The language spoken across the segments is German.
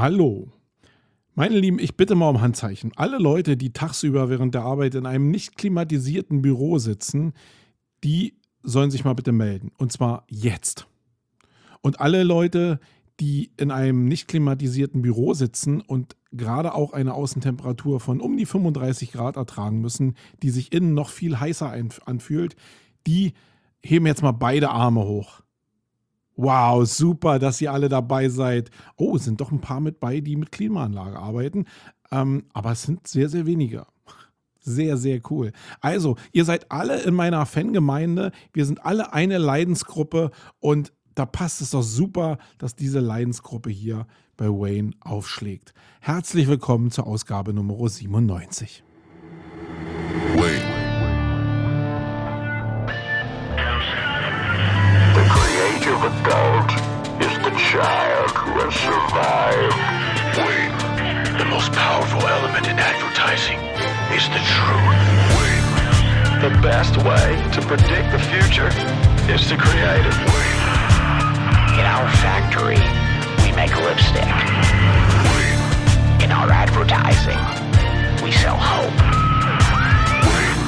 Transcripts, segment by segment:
Hallo. Meine Lieben, ich bitte mal um Handzeichen. Alle Leute, die tagsüber während der Arbeit in einem nicht klimatisierten Büro sitzen, die sollen sich mal bitte melden. Und zwar jetzt. Und alle Leute, die in einem nicht klimatisierten Büro sitzen und gerade auch eine Außentemperatur von um die 35 Grad ertragen müssen, die sich innen noch viel heißer anfühlt, die heben jetzt mal beide Arme hoch. Wow, super, dass ihr alle dabei seid. Oh, es sind doch ein paar mit bei, die mit Klimaanlage arbeiten. Aber es sind sehr, sehr wenige. Sehr, sehr cool. Also, ihr seid alle in meiner Fangemeinde. Wir sind alle eine Leidensgruppe und da passt es doch super, dass diese Leidensgruppe hier bei Wayne aufschlägt. Herzlich willkommen zur Ausgabe Nummer 97. Wayne. The creative adult is the child who has survived. Wayne. The most powerful element in advertising is the truth. Wayne. The best way to predict the future is to create it. Wayne. In our factory, we make lipstick. Wayne. In our advertising, we sell hope. Wayne.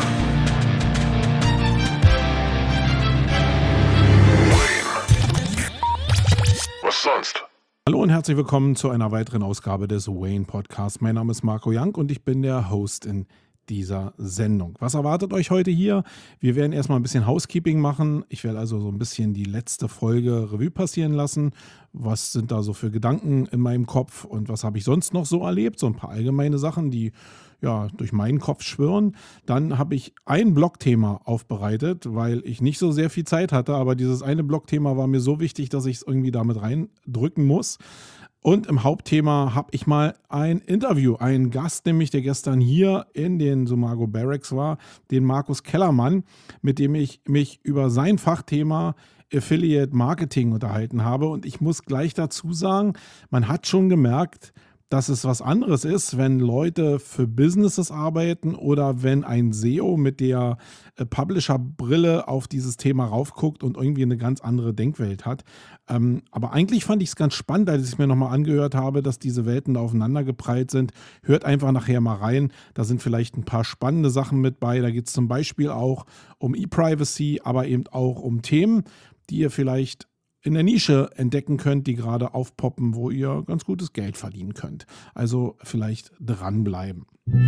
Wayne. Was sonst? Hallo und herzlich willkommen zu einer weiteren Ausgabe des Wayne Podcasts. Mein Name ist Marco Young und ich bin der Host in dieser Sendung. Was erwartet euch heute hier? Wir werden erstmal ein bisschen Housekeeping machen. Ich werde also so ein bisschen die letzte Folge Revue passieren lassen. Was sind da so für Gedanken in meinem Kopf und was habe ich sonst noch so erlebt? So ein paar allgemeine Sachen, die ja durch meinen Kopf schwirren. Dann habe ich ein Blogthema aufbereitet, weil ich nicht so sehr viel Zeit hatte, aber dieses eine Blogthema war mir so wichtig, dass ich es irgendwie damit reindrücken muss. Und im Hauptthema habe ich mal ein Interview, einen Gast, nämlich der gestern hier in den Sumago Barracks war, den Markus Kellermann, mit dem ich mich über sein Fachthema Affiliate Marketing unterhalten habe. Und ich muss gleich dazu sagen, man hat schon gemerkt, dass es was anderes ist, wenn Leute für Businesses arbeiten oder wenn ein SEO mit der Publisher-Brille auf dieses Thema raufguckt und irgendwie eine ganz andere Denkwelt hat. Aber eigentlich fand ich es ganz spannend, als ich es mir nochmal angehört habe, dass diese Welten da aufeinander geprallt sind. Hört einfach nachher mal rein. Da sind vielleicht ein paar spannende Sachen mit bei. Da geht es zum Beispiel auch um E-Privacy, aber eben auch um Themen, die ihr vielleicht in der Nische entdecken könnt, die gerade aufpoppen, wo ihr ganz gutes Geld verdienen könnt. Also vielleicht dranbleiben.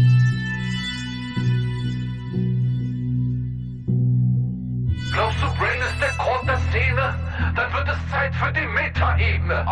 Glaubst du, Brain ist der Grund der Szene? Dann wird es Zeit für die Meta-Ebene.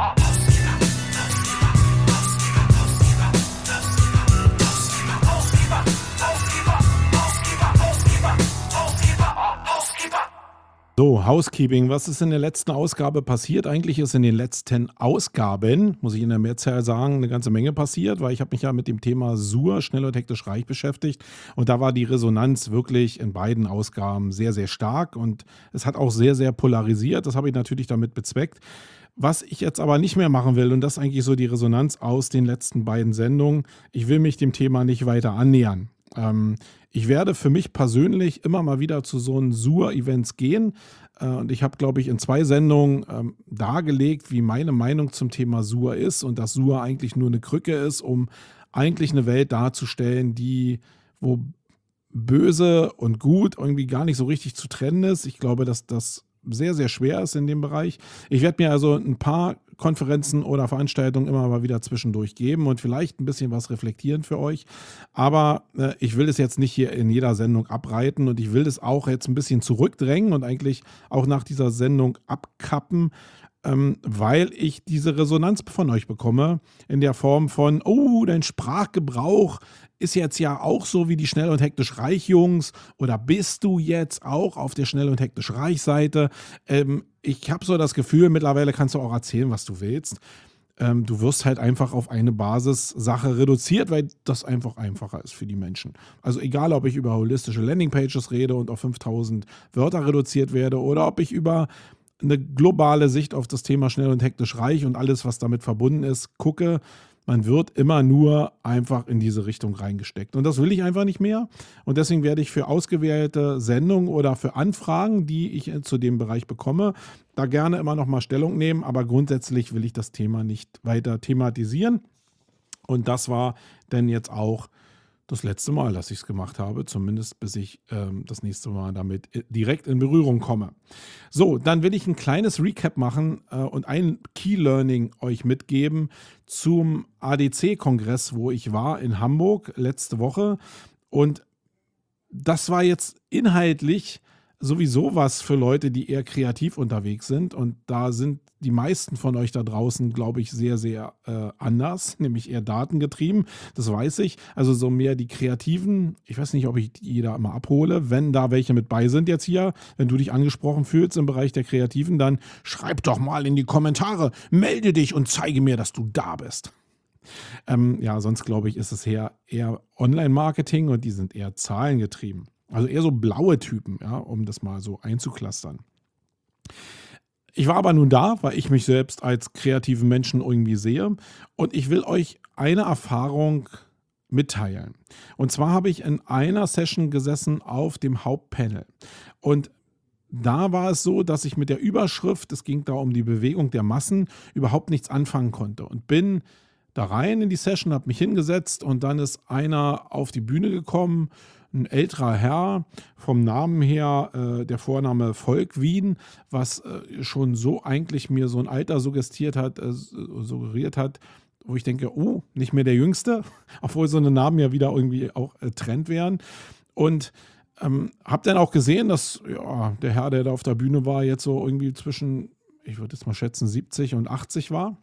So, Housekeeping. Was ist in der letzten Ausgabe passiert? Eigentlich ist in den letzten Ausgaben, muss ich in der Mehrzahl sagen, eine ganze Menge passiert, weil ich habe mich ja mit dem Thema SUR, schnell und hektisch reich, beschäftigt. Und da war die Resonanz wirklich in beiden Ausgaben sehr, sehr stark. Und es hat auch sehr, sehr polarisiert. Das habe ich natürlich damit bezweckt. Was ich jetzt aber nicht mehr machen will, und das ist eigentlich so die Resonanz aus den letzten beiden Sendungen, ich will mich dem Thema nicht weiter annähern. Ich werde für mich persönlich immer mal wieder zu so einen SUR-Events gehen. Und ich habe, glaube ich, in 2 Sendungen dargelegt, wie meine Meinung zum Thema SUR ist und dass SUR eigentlich nur eine Krücke ist, um eigentlich eine Welt darzustellen, wo böse und gut irgendwie gar nicht so richtig zu trennen ist. Ich glaube, dass das sehr, sehr schwer ist in dem Bereich. Ich werde mir also ein paar Konferenzen oder Veranstaltungen immer mal wieder zwischendurch geben und vielleicht ein bisschen was reflektieren für euch. Aber ich will es jetzt nicht hier in jeder Sendung abreiten und ich will es auch jetzt ein bisschen zurückdrängen und eigentlich auch nach dieser Sendung abkappen, weil ich diese Resonanz von euch bekomme in der Form von, oh, dein Sprachgebrauch ist jetzt ja auch so wie die Schnell und Hektisch Reich Jungs oder bist du jetzt auch auf der Schnell und Hektisch Reich Seite? Ich habe so das Gefühl, mittlerweile kannst du auch erzählen, was du willst. Du wirst halt einfach auf eine Basissache reduziert, weil das einfach einfacher ist für die Menschen. Also egal, ob ich über holistische Landingpages rede und auf 5000 Wörter reduziert werde oder ob ich über eine globale Sicht auf das Thema schnell und hektisch reich und alles, was damit verbunden ist, gucke. man wird immer nur einfach in diese Richtung reingesteckt. Und das will ich einfach nicht mehr. Und deswegen werde ich für ausgewählte Sendungen oder für Anfragen, die ich zu dem Bereich bekomme, da gerne immer noch mal Stellung nehmen. Aber grundsätzlich will ich das Thema nicht weiter thematisieren. Und das war dann jetzt auch das letzte Mal, dass ich es gemacht habe, zumindest bis ich das nächste Mal damit direkt in Berührung komme. So, dann will ich ein kleines Recap machen und ein Key Learning euch mitgeben zum ADC-Kongress, wo ich war in Hamburg letzte Woche. Und das war jetzt inhaltlich sowieso was für Leute, die eher kreativ unterwegs sind. Und da sind die meisten von euch da draußen, glaube ich, sehr, sehr anders, nämlich eher datengetrieben. Das weiß ich. Also so mehr die Kreativen. Ich weiß nicht, ob ich die da immer abhole. Wenn da welche mit bei sind jetzt hier, wenn du dich angesprochen fühlst im Bereich der Kreativen, dann schreib doch mal in die Kommentare, melde dich und zeige mir, dass du da bist. Ja, sonst glaube ich, ist es eher Online-Marketing und die sind eher zahlengetrieben. Also eher so blaue Typen, ja, um das mal so einzuklustern. Ich war aber nun da, weil ich mich selbst als kreativen Menschen irgendwie sehe. Und ich will euch eine Erfahrung mitteilen. Und zwar habe ich in einer Session gesessen auf dem Hauptpanel. Und da war es so, dass ich mit der Überschrift, es ging da um die Bewegung der Massen, überhaupt nichts anfangen konnte. Und bin da rein in die Session, habe mich hingesetzt und dann ist einer auf die Bühne gekommen, ein älterer Herr, vom Namen her der Vorname Volkwien, was schon so eigentlich mir so ein Alter suggeriert hat, wo ich denke, oh, nicht mehr der Jüngste, obwohl so eine Namen ja wieder irgendwie auch Trend wären. Und habe dann auch gesehen, dass ja, der Herr, der da auf der Bühne war, jetzt so irgendwie zwischen, ich würde jetzt mal schätzen, 70 und 80 war.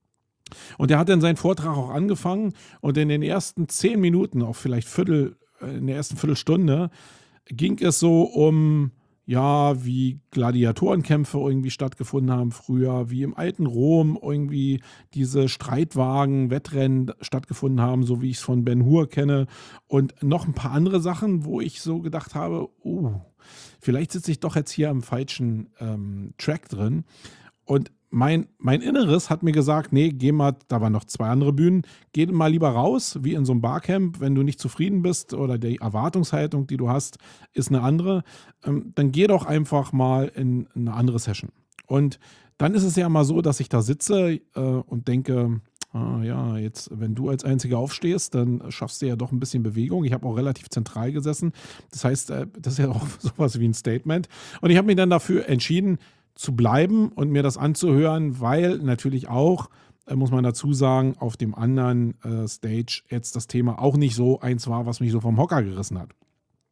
Und er hat dann seinen Vortrag auch angefangen und in den ersten 10 Minuten, auch vielleicht in der ersten Viertelstunde, ging es so um, ja, wie Gladiatorenkämpfe irgendwie stattgefunden haben früher, wie im alten Rom irgendwie diese Streitwagen, Wettrennen stattgefunden haben, so wie ich es von Ben Hur kenne und noch ein paar andere Sachen, wo ich so gedacht habe, vielleicht sitze ich doch jetzt hier am falschen Track drin. Und mein Inneres hat mir gesagt, nee, geh mal, da waren noch 2 andere Bühnen, geh mal lieber raus, wie in so einem Barcamp, wenn du nicht zufrieden bist oder die Erwartungshaltung, die du hast, ist eine andere, dann geh doch einfach mal in eine andere Session. Und dann ist es ja mal so, dass ich da sitze und denke, ja, jetzt, wenn du als Einziger aufstehst, dann schaffst du ja doch ein bisschen Bewegung. Ich habe auch relativ zentral gesessen. Das heißt, das ist ja auch sowas wie ein Statement. Und ich habe mich dann dafür entschieden, zu bleiben und mir das anzuhören, weil natürlich auch, muss man dazu sagen, auf dem anderen Stage jetzt das Thema auch nicht so eins war, was mich so vom Hocker gerissen hat.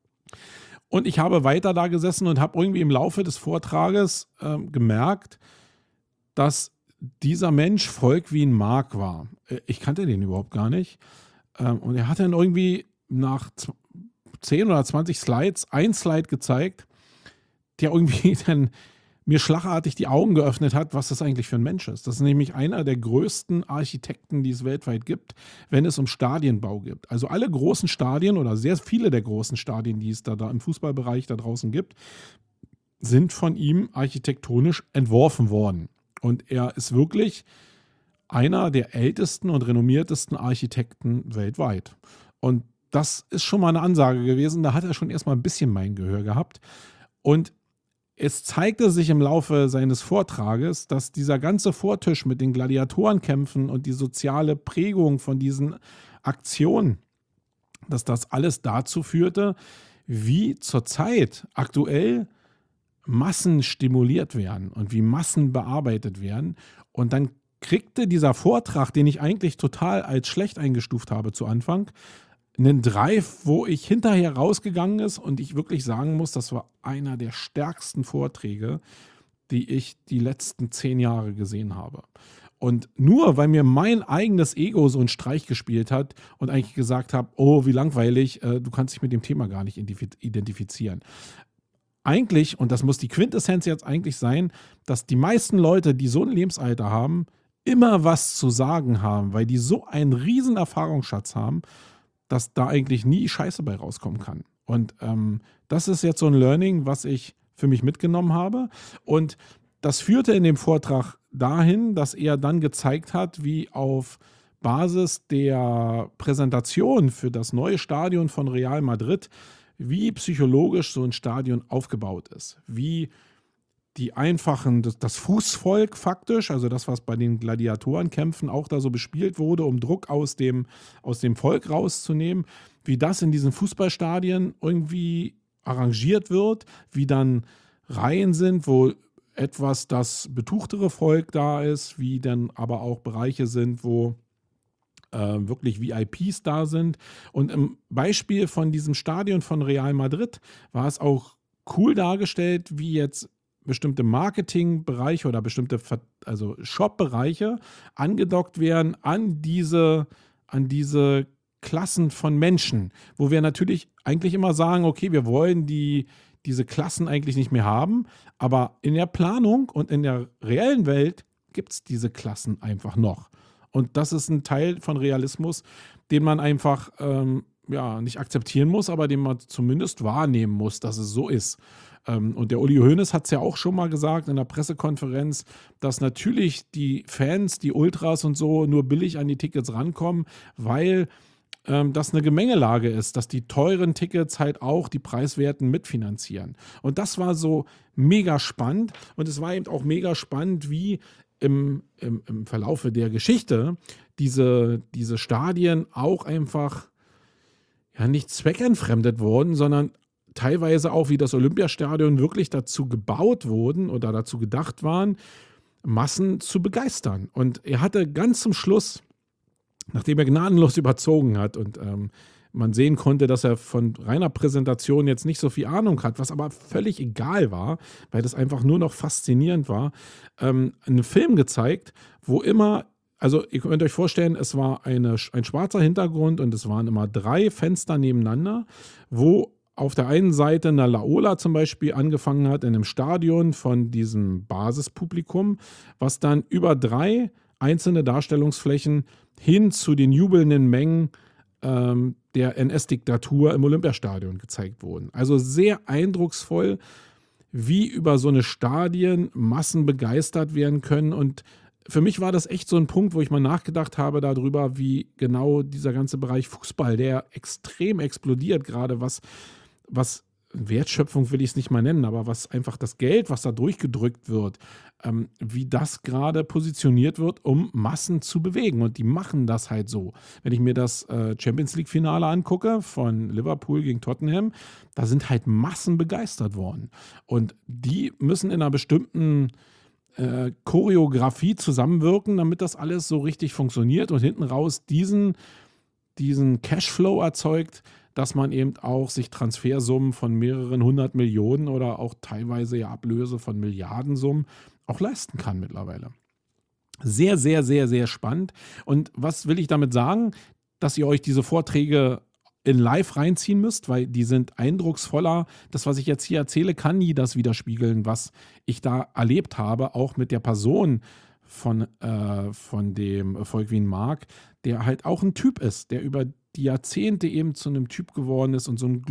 Und ich habe weiter da gesessen und habe irgendwie im Laufe des Vortrages gemerkt, dass dieser Mensch Volkwien Mark war. Ich kannte den überhaupt gar nicht. Und er hat dann irgendwie nach 10 oder 20 Slides ein Slide gezeigt, der irgendwie dann mir schlagartig die Augen geöffnet hat, was das eigentlich für ein Mensch ist. Das ist nämlich einer der größten Architekten, die es weltweit gibt, wenn es um Stadienbau geht. Also alle großen Stadien oder sehr viele der großen Stadien, die es da im Fußballbereich da draußen gibt, sind von ihm architektonisch entworfen worden. Und er ist wirklich einer der ältesten und renommiertesten Architekten weltweit. Und das ist schon mal eine Ansage gewesen. Da hat er schon erstmal ein bisschen mein Gehör gehabt. Und es zeigte sich im Laufe seines Vortrages, dass dieser ganze Vortisch mit den Gladiatorenkämpfen und die soziale Prägung von diesen Aktionen, dass das alles dazu führte, wie zurzeit aktuell Massen stimuliert werden und wie Massen bearbeitet werden. Und dann kriegte dieser Vortrag, den ich eigentlich total als schlecht eingestuft habe zu Anfang, einen Drive, wo ich hinterher rausgegangen ist und ich wirklich sagen muss, das war einer der stärksten Vorträge, die ich die letzten 10 Jahre gesehen habe. Und nur weil mir mein eigenes Ego so einen Streich gespielt hat und eigentlich gesagt habe, oh, wie langweilig, du kannst dich mit dem Thema gar nicht identifizieren. Eigentlich, und das muss die Quintessenz jetzt eigentlich sein, dass die meisten Leute, die so ein Lebensalter haben, immer was zu sagen haben, weil die so einen riesen Erfahrungsschatz haben, dass da eigentlich nie Scheiße bei rauskommen kann. Und das ist jetzt so ein Learning, was ich für mich mitgenommen habe. Und das führte in dem Vortrag dahin, dass er dann gezeigt hat, wie auf Basis der Präsentation für das neue Stadion von Real Madrid, wie psychologisch so ein Stadion aufgebaut ist. Wie die einfachen, das Fußvolk faktisch, also das, was bei den Gladiatorenkämpfen auch da so bespielt wurde, um Druck aus dem Volk rauszunehmen, wie das in diesen Fußballstadien irgendwie arrangiert wird, wie dann Reihen sind, wo etwas das betuchtere Volk da ist, wie dann aber auch Bereiche sind, wo wirklich VIPs da sind. Und im Beispiel von diesem Stadion von Real Madrid war es auch cool dargestellt, wie jetzt bestimmte Marketingbereiche oder bestimmte Shop-Bereiche angedockt werden an diese Klassen von Menschen, wo wir natürlich eigentlich immer sagen, okay, wir wollen diese Klassen eigentlich nicht mehr haben, aber in der Planung und in der reellen Welt gibt es diese Klassen einfach noch. Und das ist ein Teil von Realismus, den man einfach nicht akzeptieren muss, aber den man zumindest wahrnehmen muss, dass es so ist. Und der Uli Hoeneß hat es ja auch schon mal gesagt in der Pressekonferenz, dass natürlich die Fans, die Ultras und so nur billig an die Tickets rankommen, weil das eine Gemengelage ist, dass die teuren Tickets halt auch die preiswerten mitfinanzieren. Und das war so mega spannend. Und es war eben auch mega spannend, wie im Verlaufe der Geschichte diese Stadien auch einfach nicht zweckentfremdet wurden, sondern teilweise auch wie das Olympiastadion wirklich dazu gebaut wurden oder dazu gedacht waren, Massen zu begeistern. Und er hatte ganz zum Schluss, nachdem er gnadenlos überzogen hat und man sehen konnte, dass er von reiner Präsentation jetzt nicht so viel Ahnung hat, was aber völlig egal war, weil das einfach nur noch faszinierend war, einen Film gezeigt, wo immer, also ihr könnt euch vorstellen, es war ein schwarzer Hintergrund und es waren immer 3 Fenster nebeneinander, wo auf der einen Seite eine Laola zum Beispiel angefangen hat in einem Stadion von diesem Basispublikum, was dann über 3 einzelne Darstellungsflächen hin zu den jubelnden Mengen der NS-Diktatur im Olympiastadion gezeigt wurden. Also sehr eindrucksvoll, wie über so eine Stadien Massen begeistert werden können. Und für mich war das echt so ein Punkt, wo ich mal nachgedacht habe darüber, wie genau dieser ganze Bereich Fußball, der extrem explodiert, gerade was Wertschöpfung will ich es nicht mal nennen, aber was einfach das Geld, was da durchgedrückt wird, wie das gerade positioniert wird, um Massen zu bewegen. Und die machen das halt so. Wenn ich mir das Champions League-Finale angucke von Liverpool gegen Tottenham, da sind halt Massen begeistert worden. Und die müssen in einer bestimmten Choreografie zusammenwirken, damit das alles so richtig funktioniert und hinten raus diesen Cashflow erzeugt, dass man eben auch sich Transfersummen von mehreren 100 Millionen oder auch teilweise ja Ablöse von Milliardensummen auch leisten kann mittlerweile. Sehr, sehr, sehr, sehr spannend. Und was will ich damit sagen? Dass ihr euch diese Vorträge in live reinziehen müsst, weil die sind eindrucksvoller. Das, was ich jetzt hier erzähle, kann nie das widerspiegeln, was ich da erlebt habe, auch mit der Person von dem Volkwin Mark, der halt auch ein Typ ist, der über die Jahrzehnte eben zu einem Typ geworden ist und so eine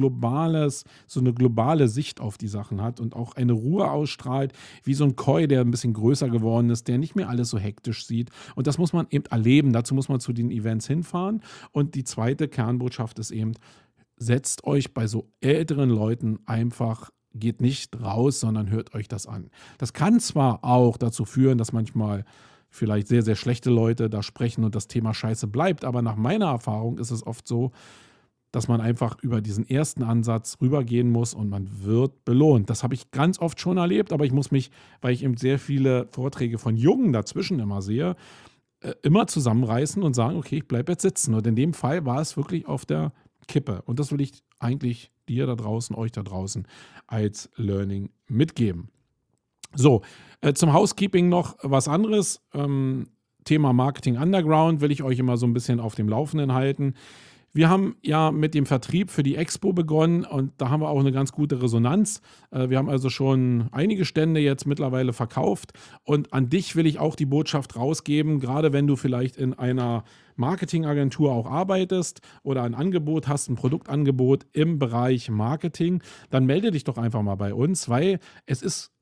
globale Sicht auf die Sachen hat und auch eine Ruhe ausstrahlt, wie so ein Koi, der ein bisschen größer geworden ist, der nicht mehr alles so hektisch sieht. Und das muss man eben erleben. Dazu muss man zu den Events hinfahren. Und die zweite Kernbotschaft ist eben, setzt euch bei so älteren Leuten einfach, geht nicht raus, sondern hört euch das an. Das kann zwar auch dazu führen, dass manchmal vielleicht sehr, sehr schlechte Leute da sprechen und das Thema Scheiße bleibt, aber nach meiner Erfahrung ist es oft so, dass man einfach über diesen ersten Ansatz rübergehen muss und man wird belohnt. Das habe ich ganz oft schon erlebt, aber ich muss mich, weil ich eben sehr viele Vorträge von Jungen dazwischen immer sehe, immer zusammenreißen und sagen, okay, ich bleibe jetzt sitzen. Und in dem Fall war es wirklich auf der Kippe. Und das will ich eigentlich dir da draußen, euch da draußen als Learning mitgeben. So, zum Housekeeping noch was anderes. Thema Marketing Underground will ich euch immer so ein bisschen auf dem Laufenden halten. Wir haben ja mit dem Vertrieb für die Expo begonnen und da haben wir auch eine ganz gute Resonanz. Wir haben also schon einige Stände jetzt mittlerweile verkauft und an dich will ich auch die Botschaft rausgeben, gerade wenn du vielleicht in einer Marketingagentur auch arbeitest oder ein Angebot hast, ein Produktangebot im Bereich Marketing, dann melde dich doch einfach mal bei uns, weil es ist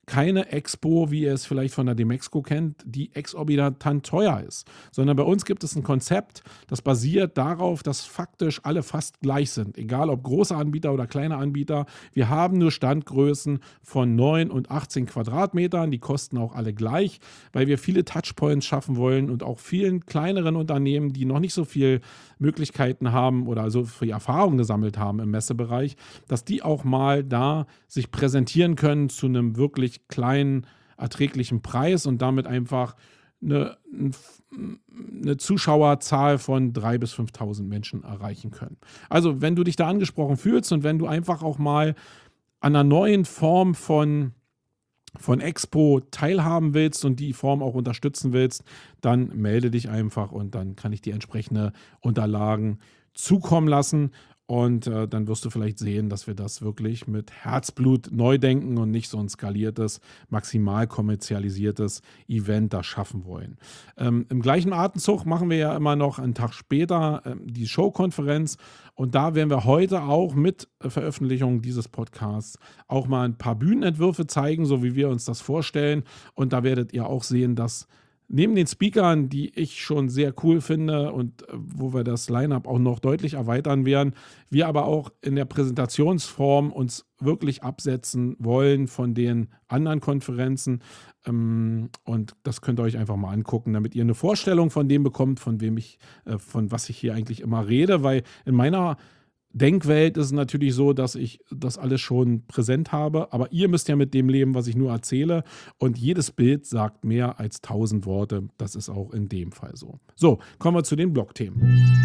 keine Expo, wie ihr es vielleicht von der Demexco kennt, die exorbitant teuer ist. Sondern bei uns gibt es ein Konzept, das basiert darauf, dass faktisch alle fast gleich sind. Egal ob große Anbieter oder kleine Anbieter. Wir haben nur Standgrößen von 9 und 18 Quadratmetern. Die kosten auch alle gleich, weil wir viele Touchpoints schaffen wollen und auch vielen kleineren Unternehmen, die noch nicht so viel Möglichkeiten haben oder so viel Erfahrung gesammelt haben im Messebereich, dass die auch mal da sich präsentieren können zu einem wirklich kleinen, erträglichen Preis und damit einfach eine Zuschauerzahl von 3.000 bis 5.000 Menschen erreichen können. Also wenn du dich da angesprochen fühlst und wenn du einfach auch mal an einer neuen Form von Expo teilhaben willst und die Form auch unterstützen willst, dann melde dich einfach und dann kann ich dir entsprechende Unterlagen zukommen lassen. Und dann wirst du vielleicht sehen, dass wir das wirklich mit Herzblut neu denken und nicht so ein skaliertes, maximal kommerzialisiertes Event da schaffen wollen. Im gleichen Atemzug machen wir ja immer noch einen Tag später die Showkonferenz. Und da werden wir heute auch mit Veröffentlichung dieses Podcasts auch mal ein paar Bühnenentwürfe zeigen, so wie wir uns das vorstellen. Und da werdet ihr auch sehen, dass neben den Speakern, die ich schon sehr cool finde und wo wir das Line-Up auch noch deutlich erweitern werden, wir aber auch in der Präsentationsform uns wirklich absetzen wollen von den anderen Konferenzen. Und das könnt ihr euch einfach mal angucken, damit ihr eine Vorstellung von dem bekommt, von was ich hier eigentlich immer rede, weil in meiner Denkwelt ist es natürlich so, dass ich das alles schon präsent habe, aber ihr müsst ja mit dem leben, was ich nur erzähle und jedes Bild sagt mehr als 1000 Worte. Das ist auch in dem Fall so. So, kommen wir zu den Blogthemen.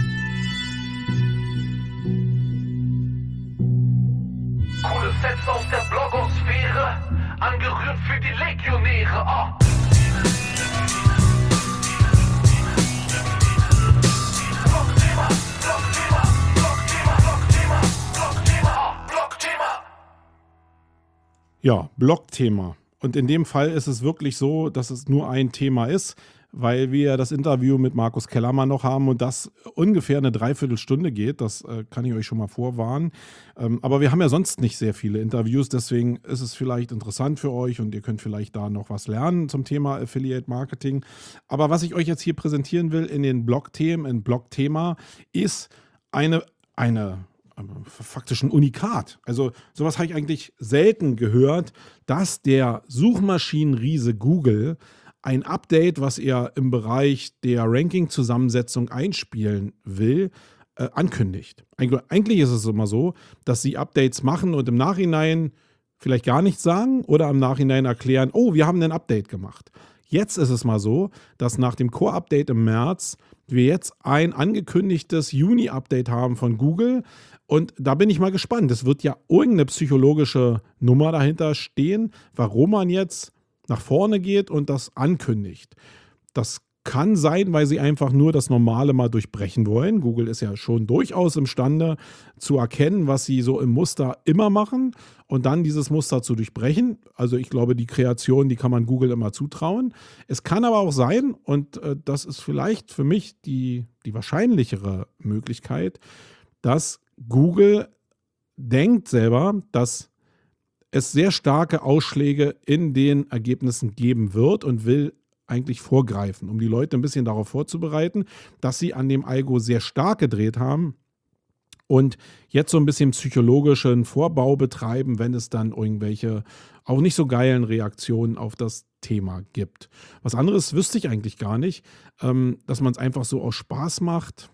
Coole Sets aus der Blogosphäre, angerührt für die Legionäre. Ah. Ja, Blogthema. Und in dem Fall ist es wirklich so, dass es nur ein Thema ist, weil wir das Interview mit Markus Kellermann noch haben und das ungefähr eine Dreiviertelstunde geht. Das kann ich euch schon mal vorwarnen. Aber wir haben ja sonst nicht sehr viele Interviews, deswegen ist es vielleicht interessant für euch und ihr könnt vielleicht da noch was lernen zum Thema Affiliate Marketing. Aber was ich euch jetzt hier präsentieren will in den Blogthemen, in Blogthema, ist faktisch ein Unikat. Also sowas habe ich eigentlich selten gehört, dass der Suchmaschinenriese Google ein Update, was er im Bereich der Ranking-Zusammensetzung einspielen will, ankündigt. Eigentlich ist es immer so, dass sie Updates machen und im Nachhinein vielleicht gar nichts sagen oder im Nachhinein erklären, oh, wir haben ein Update gemacht. Jetzt ist es mal so, dass nach dem Core-Update im März wir jetzt ein angekündigtes Juni-Update haben von Google. Und da bin ich mal gespannt. Es wird ja irgendeine psychologische Nummer dahinter stehen, warum man jetzt nach vorne geht und das ankündigt. Das kann sein, weil sie einfach nur das Normale mal durchbrechen wollen. Google ist ja schon durchaus imstande zu erkennen, was sie so im Muster immer machen und dann dieses Muster zu durchbrechen. Also ich glaube, die Kreation, die kann man Google immer zutrauen. Es kann aber auch sein, und das ist vielleicht für mich die wahrscheinlichere Möglichkeit, dass Google denkt selber, dass es sehr starke Ausschläge in den Ergebnissen geben wird und will eigentlich vorgreifen, um die Leute ein bisschen darauf vorzubereiten, dass sie an dem Algo sehr stark gedreht haben und jetzt so ein bisschen psychologischen Vorbau betreiben, wenn es dann irgendwelche auch nicht so geilen Reaktionen auf das Thema gibt. Was anderes wüsste ich eigentlich gar nicht, dass man es einfach so aus Spaß macht.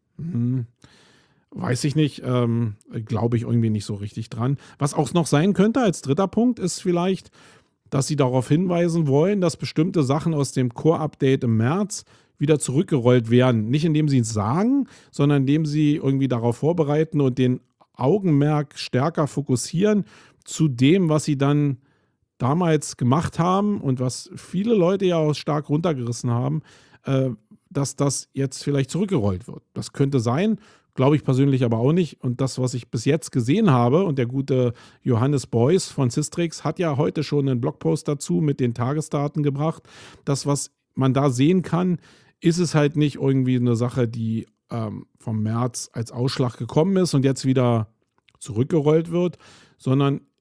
Weiß ich nicht, glaube ich irgendwie nicht so richtig dran. Was auch noch sein könnte als dritter Punkt ist vielleicht, dass sie darauf hinweisen wollen, dass bestimmte Sachen aus dem Core-Update im März wieder zurückgerollt werden. Nicht indem sie es sagen, sondern indem sie irgendwie darauf vorbereiten und den Augenmerk stärker fokussieren zu dem, was sie dann damals gemacht haben und was viele Leute ja auch stark runtergerissen haben, dass das jetzt vielleicht zurückgerollt wird. Das könnte sein. Glaube ich persönlich aber auch nicht. Und das, was ich bis jetzt gesehen habe, und der gute Johannes Beuys von Systrix hat ja heute schon einen Blogpost dazu mit den Tagesdaten gebracht. Das, was man da sehen kann, ist es halt nicht irgendwie eine Sache, die vom März als Ausschlag gekommen ist und jetzt wieder zurückgerollt wird, sondern ich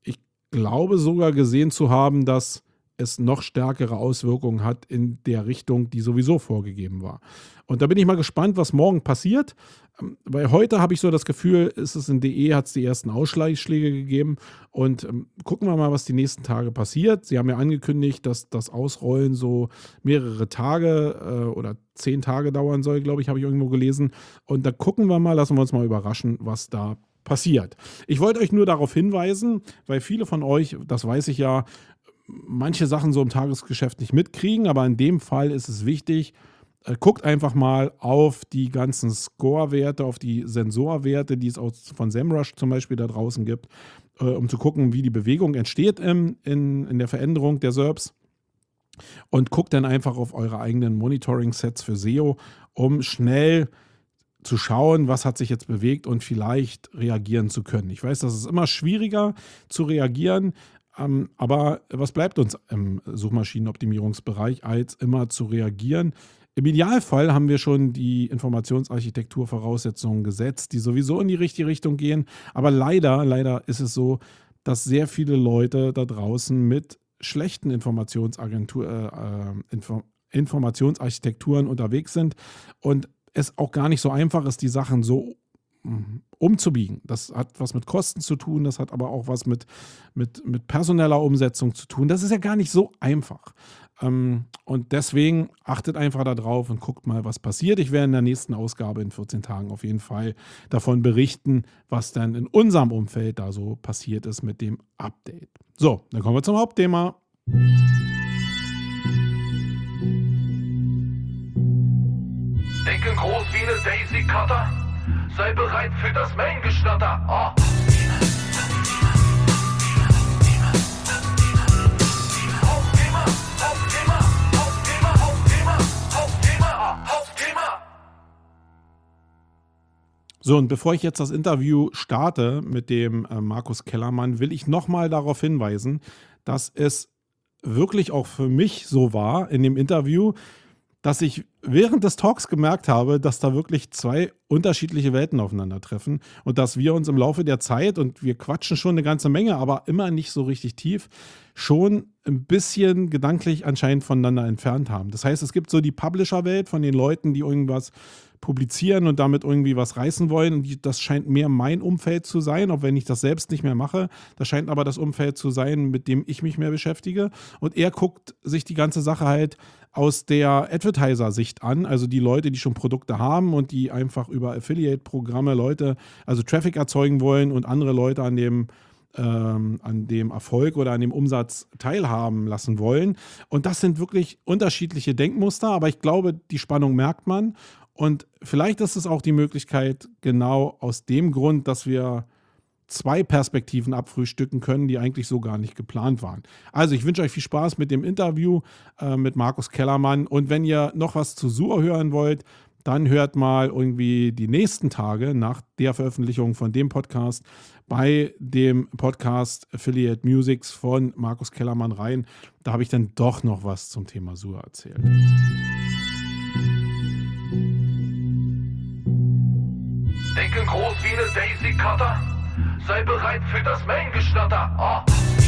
glaube sogar gesehen zu haben, dass es noch stärkere Auswirkungen hat in der Richtung, die sowieso vorgegeben war. Und da bin ich mal gespannt, was morgen passiert. Weil heute habe ich so das Gefühl, ist es in DE, hat es die ersten Ausschläge gegeben. Und gucken wir mal, was die nächsten Tage passiert. Sie haben ja angekündigt, dass das Ausrollen so mehrere Tage oder 10 Tage dauern soll, glaube ich, habe ich irgendwo gelesen. Und da gucken wir mal, lassen wir uns mal überraschen, was da passiert. Ich wollte euch nur darauf hinweisen, weil viele von euch, das weiß ich ja, manche Sachen so im Tagesgeschäft nicht mitkriegen, aber in dem Fall ist es wichtig, guckt einfach mal auf die ganzen Score-Werte, auf die Sensorwerte, die es auch von SEMrush zum Beispiel da draußen gibt, um zu gucken, wie die Bewegung entsteht in der Veränderung der SERPs. Und guckt dann einfach auf eure eigenen Monitoring-Sets für SEO, um schnell zu schauen, was hat sich jetzt bewegt und vielleicht reagieren zu können. Ich weiß, das ist immer schwieriger zu reagieren, aber was bleibt uns im Suchmaschinenoptimierungsbereich, als immer zu reagieren? Im Idealfall haben wir schon die Informationsarchitektur-Voraussetzungen gesetzt, die sowieso in die richtige Richtung gehen. Aber leider ist es so, dass sehr viele Leute da draußen mit schlechten Informationsarchitekturen unterwegs sind und es auch gar nicht so einfach ist, die Sachen so umzubiegen. Das hat was mit Kosten zu tun, das hat aber auch was mit personeller Umsetzung zu tun. Das ist ja gar nicht so einfach. Und deswegen achtet einfach da drauf und guckt mal, was passiert. Ich werde in der nächsten Ausgabe in 14 Tagen auf jeden Fall davon berichten, was dann in unserem Umfeld da so passiert ist mit dem Update. So, dann kommen wir zum Hauptthema. Denken groß wie eine Daisy Cutter. Sei bereit für das Main-Geschnatter. Oh. So, und bevor ich jetzt das Interview starte mit dem Markus Kellermann, will ich nochmal darauf hinweisen, dass es wirklich auch für mich so war in dem Interview, dass ich während des Talks gemerkt habe, dass da wirklich 2 unterschiedliche Welten aufeinandertreffen und dass wir uns im Laufe der Zeit, und wir quatschen schon eine ganze Menge, aber immer nicht so richtig tief, schon ein bisschen gedanklich anscheinend voneinander entfernt haben. Das heißt, es gibt so die Publisher-Welt von den Leuten, die irgendwas publizieren und damit irgendwie was reißen wollen. Und das scheint mehr mein Umfeld zu sein, auch wenn ich das selbst nicht mehr mache. Das scheint aber das Umfeld zu sein, mit dem ich mich mehr beschäftige. Und er guckt sich die ganze Sache halt aus der Advertiser-Sicht an, also die Leute, die schon Produkte haben und die einfach über Affiliate-Programme also Traffic erzeugen wollen und andere Leute an dem Erfolg oder an dem Umsatz teilhaben lassen wollen. Und das sind wirklich unterschiedliche Denkmuster, aber ich glaube, die Spannung merkt man. Und vielleicht ist es auch die Möglichkeit, genau aus dem Grund, dass wir 2 Perspektiven abfrühstücken können, die eigentlich so gar nicht geplant waren. Also ich wünsche euch viel Spaß mit dem Interview mit Markus Kellermann. Und wenn ihr noch was zu SUR hören wollt, dann hört mal irgendwie die nächsten Tage nach der Veröffentlichung von dem Podcast bei dem Podcast Affiliate Musics von Markus Kellermann rein. Da habe ich dann doch noch was zum Thema SUR erzählt. Denken groß wie eine Daisy Cutter. Sei bereit für das Main-Geschnatter. Oh.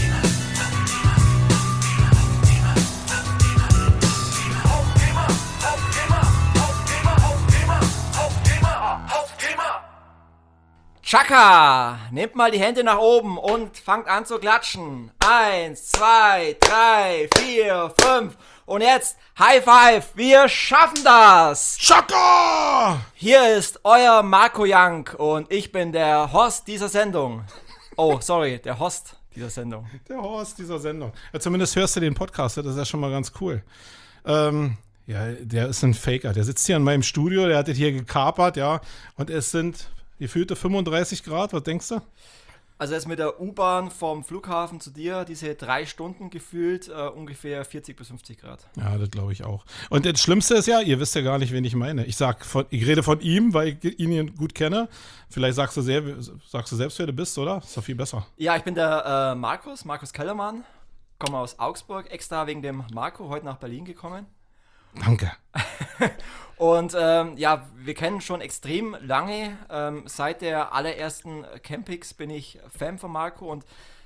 Chaka! Nehmt mal die Hände nach oben und fangt an zu klatschen. 1, 2, 3, 4, 5 und jetzt High Five! Wir schaffen das! Chaka! Hier ist euer Marco Young und ich bin der Host dieser Sendung. Oh, sorry, der Host dieser Sendung. Der Host dieser Sendung. Ja, zumindest hörst du den Podcast, das ist ja schon mal ganz cool. Ja, der ist ein Faker. Der sitzt hier in meinem Studio, der hat das hier gekapert, ja. Und es sind gefühlte 35 Grad, was denkst du? Also jetzt mit der U-Bahn vom Flughafen zu dir, diese 3 Stunden gefühlt ungefähr 40 bis 50 Grad. Ja, das glaube ich auch. Und das Schlimmste ist ja, ihr wisst ja gar nicht, wen ich meine. Ich rede von ihm, weil ich ihn gut kenne. Vielleicht sagst du selbst, wer du bist, oder? Ist doch viel besser. Ja, ich bin der Markus Kellermann, komme aus Augsburg, extra wegen dem Marco heute nach Berlin gekommen. Danke. Und ja, wir kennen schon extrem lange. Seit der allerersten Campix bin ich Fan von Marco und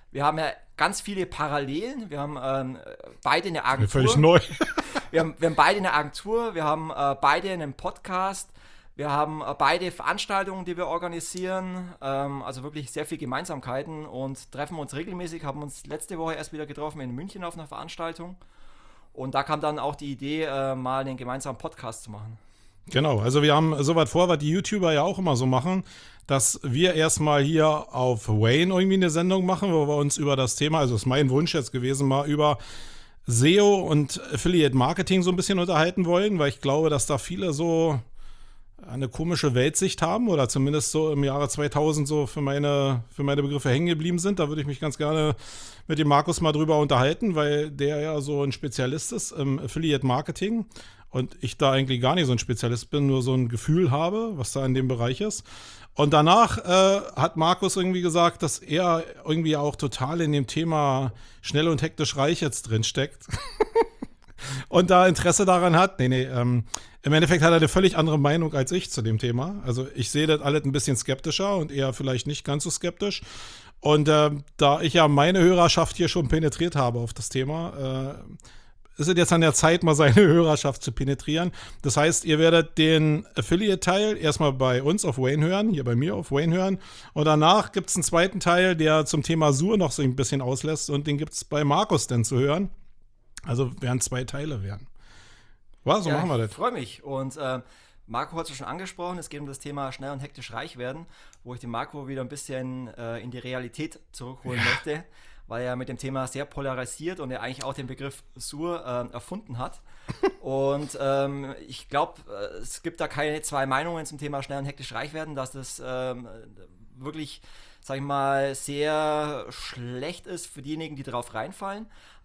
Wir haben ja ganz viele Parallelen. Wir haben beide eine Agentur. Völlig neu. Wir haben beide eine Agentur, wir haben beide einen Podcast, wir haben beide Veranstaltungen, die wir organisieren, also wirklich sehr viele Gemeinsamkeiten und treffen uns regelmäßig, haben uns letzte Woche erst wieder getroffen in München auf einer Veranstaltung und da kam dann auch die Idee, mal einen gemeinsamen Podcast zu machen. Genau, also wir haben so weit vor, was die YouTuber ja auch immer so machen, dass wir erstmal hier auf Wayne irgendwie eine Sendung machen, wo wir uns über das Thema, also ist mein Wunsch jetzt gewesen, mal über SEO und Affiliate Marketing so ein bisschen unterhalten wollen, weil ich glaube, dass da viele so eine komische Weltsicht haben oder zumindest so im Jahre 2000 so für meine Begriffe hängen geblieben sind. Da würde ich mich ganz gerne mit dem Markus mal drüber unterhalten, weil der ja so ein Spezialist ist im Affiliate Marketing und ich da eigentlich gar nicht so ein Spezialist bin, nur so ein Gefühl habe, was da in dem Bereich ist. Und danach hat Markus irgendwie gesagt, dass er irgendwie auch total in dem Thema schnell und hektisch reich jetzt drin steckt und da Interesse daran hat. Im Endeffekt hat er eine völlig andere Meinung als ich zu dem Thema. Also ich sehe das alles ein bisschen skeptischer und er vielleicht nicht ganz so skeptisch. Und da ich ja meine Hörerschaft hier schon penetriert habe auf das Thema, ist es jetzt an der Zeit, mal seine Hörerschaft zu penetrieren. Das heißt, ihr werdet den Affiliate-Teil erstmal bei uns auf Wayne hören, hier bei mir auf Wayne hören. Und danach gibt es einen zweiten Teil, der zum Thema SUR noch so ein bisschen auslässt. Und den gibt es bei Markus dann zu hören. Also werden 2 Teile werden. Was, so machen wir das. Ich freue mich. Und Marco hat es schon angesprochen, es geht um das Thema schnell und hektisch reich werden, wo ich den Marco wieder ein bisschen in die Realität zurückholen möchte, weil er mit dem Thema sehr polarisiert und er eigentlich auch den Begriff SUR erfunden hat. Und ich glaube, es gibt da keine 2 Meinungen zum Thema schnell und hektisch reich werden, dass das wirklich, sag ich mal, sehr schlecht ist für diejenigen, die darauf reinfallen.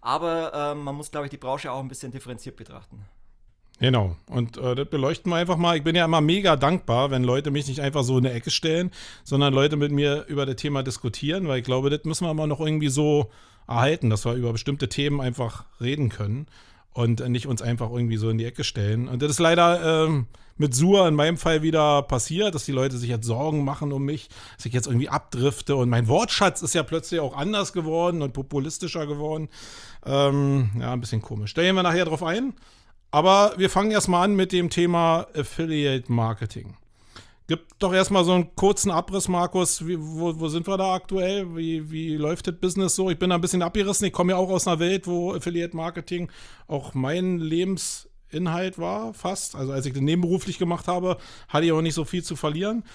Aber man muss, glaube ich, die Branche auch ein bisschen differenziert betrachten. Genau, und das beleuchten wir einfach mal. Ich bin ja immer mega dankbar, wenn Leute mich nicht einfach so in eine Ecke stellen, sondern Leute mit mir über das Thema diskutieren, weil ich glaube, das müssen wir immer noch irgendwie so erhalten, dass wir über bestimmte Themen einfach reden können und nicht uns einfach irgendwie so in die Ecke stellen. Und das ist leider mit SUR in meinem Fall wieder passiert, dass die Leute sich jetzt Sorgen machen um mich, dass ich jetzt irgendwie abdrifte und mein Wortschatz ist ja plötzlich auch anders geworden und populistischer geworden. Ja, ein bisschen komisch. Da gehen wir nachher drauf ein. Aber wir fangen erstmal an mit dem Thema Affiliate Marketing. Gib doch erstmal so einen kurzen Abriss, Markus. Wo sind wir da aktuell? Wie läuft das Business so? Ich bin da ein bisschen abgerissen. Ich komme ja auch aus einer Welt, wo Affiliate Marketing auch mein Lebensinhalt war, fast. Also als ich das nebenberuflich gemacht habe, hatte ich auch nicht so viel zu verlieren.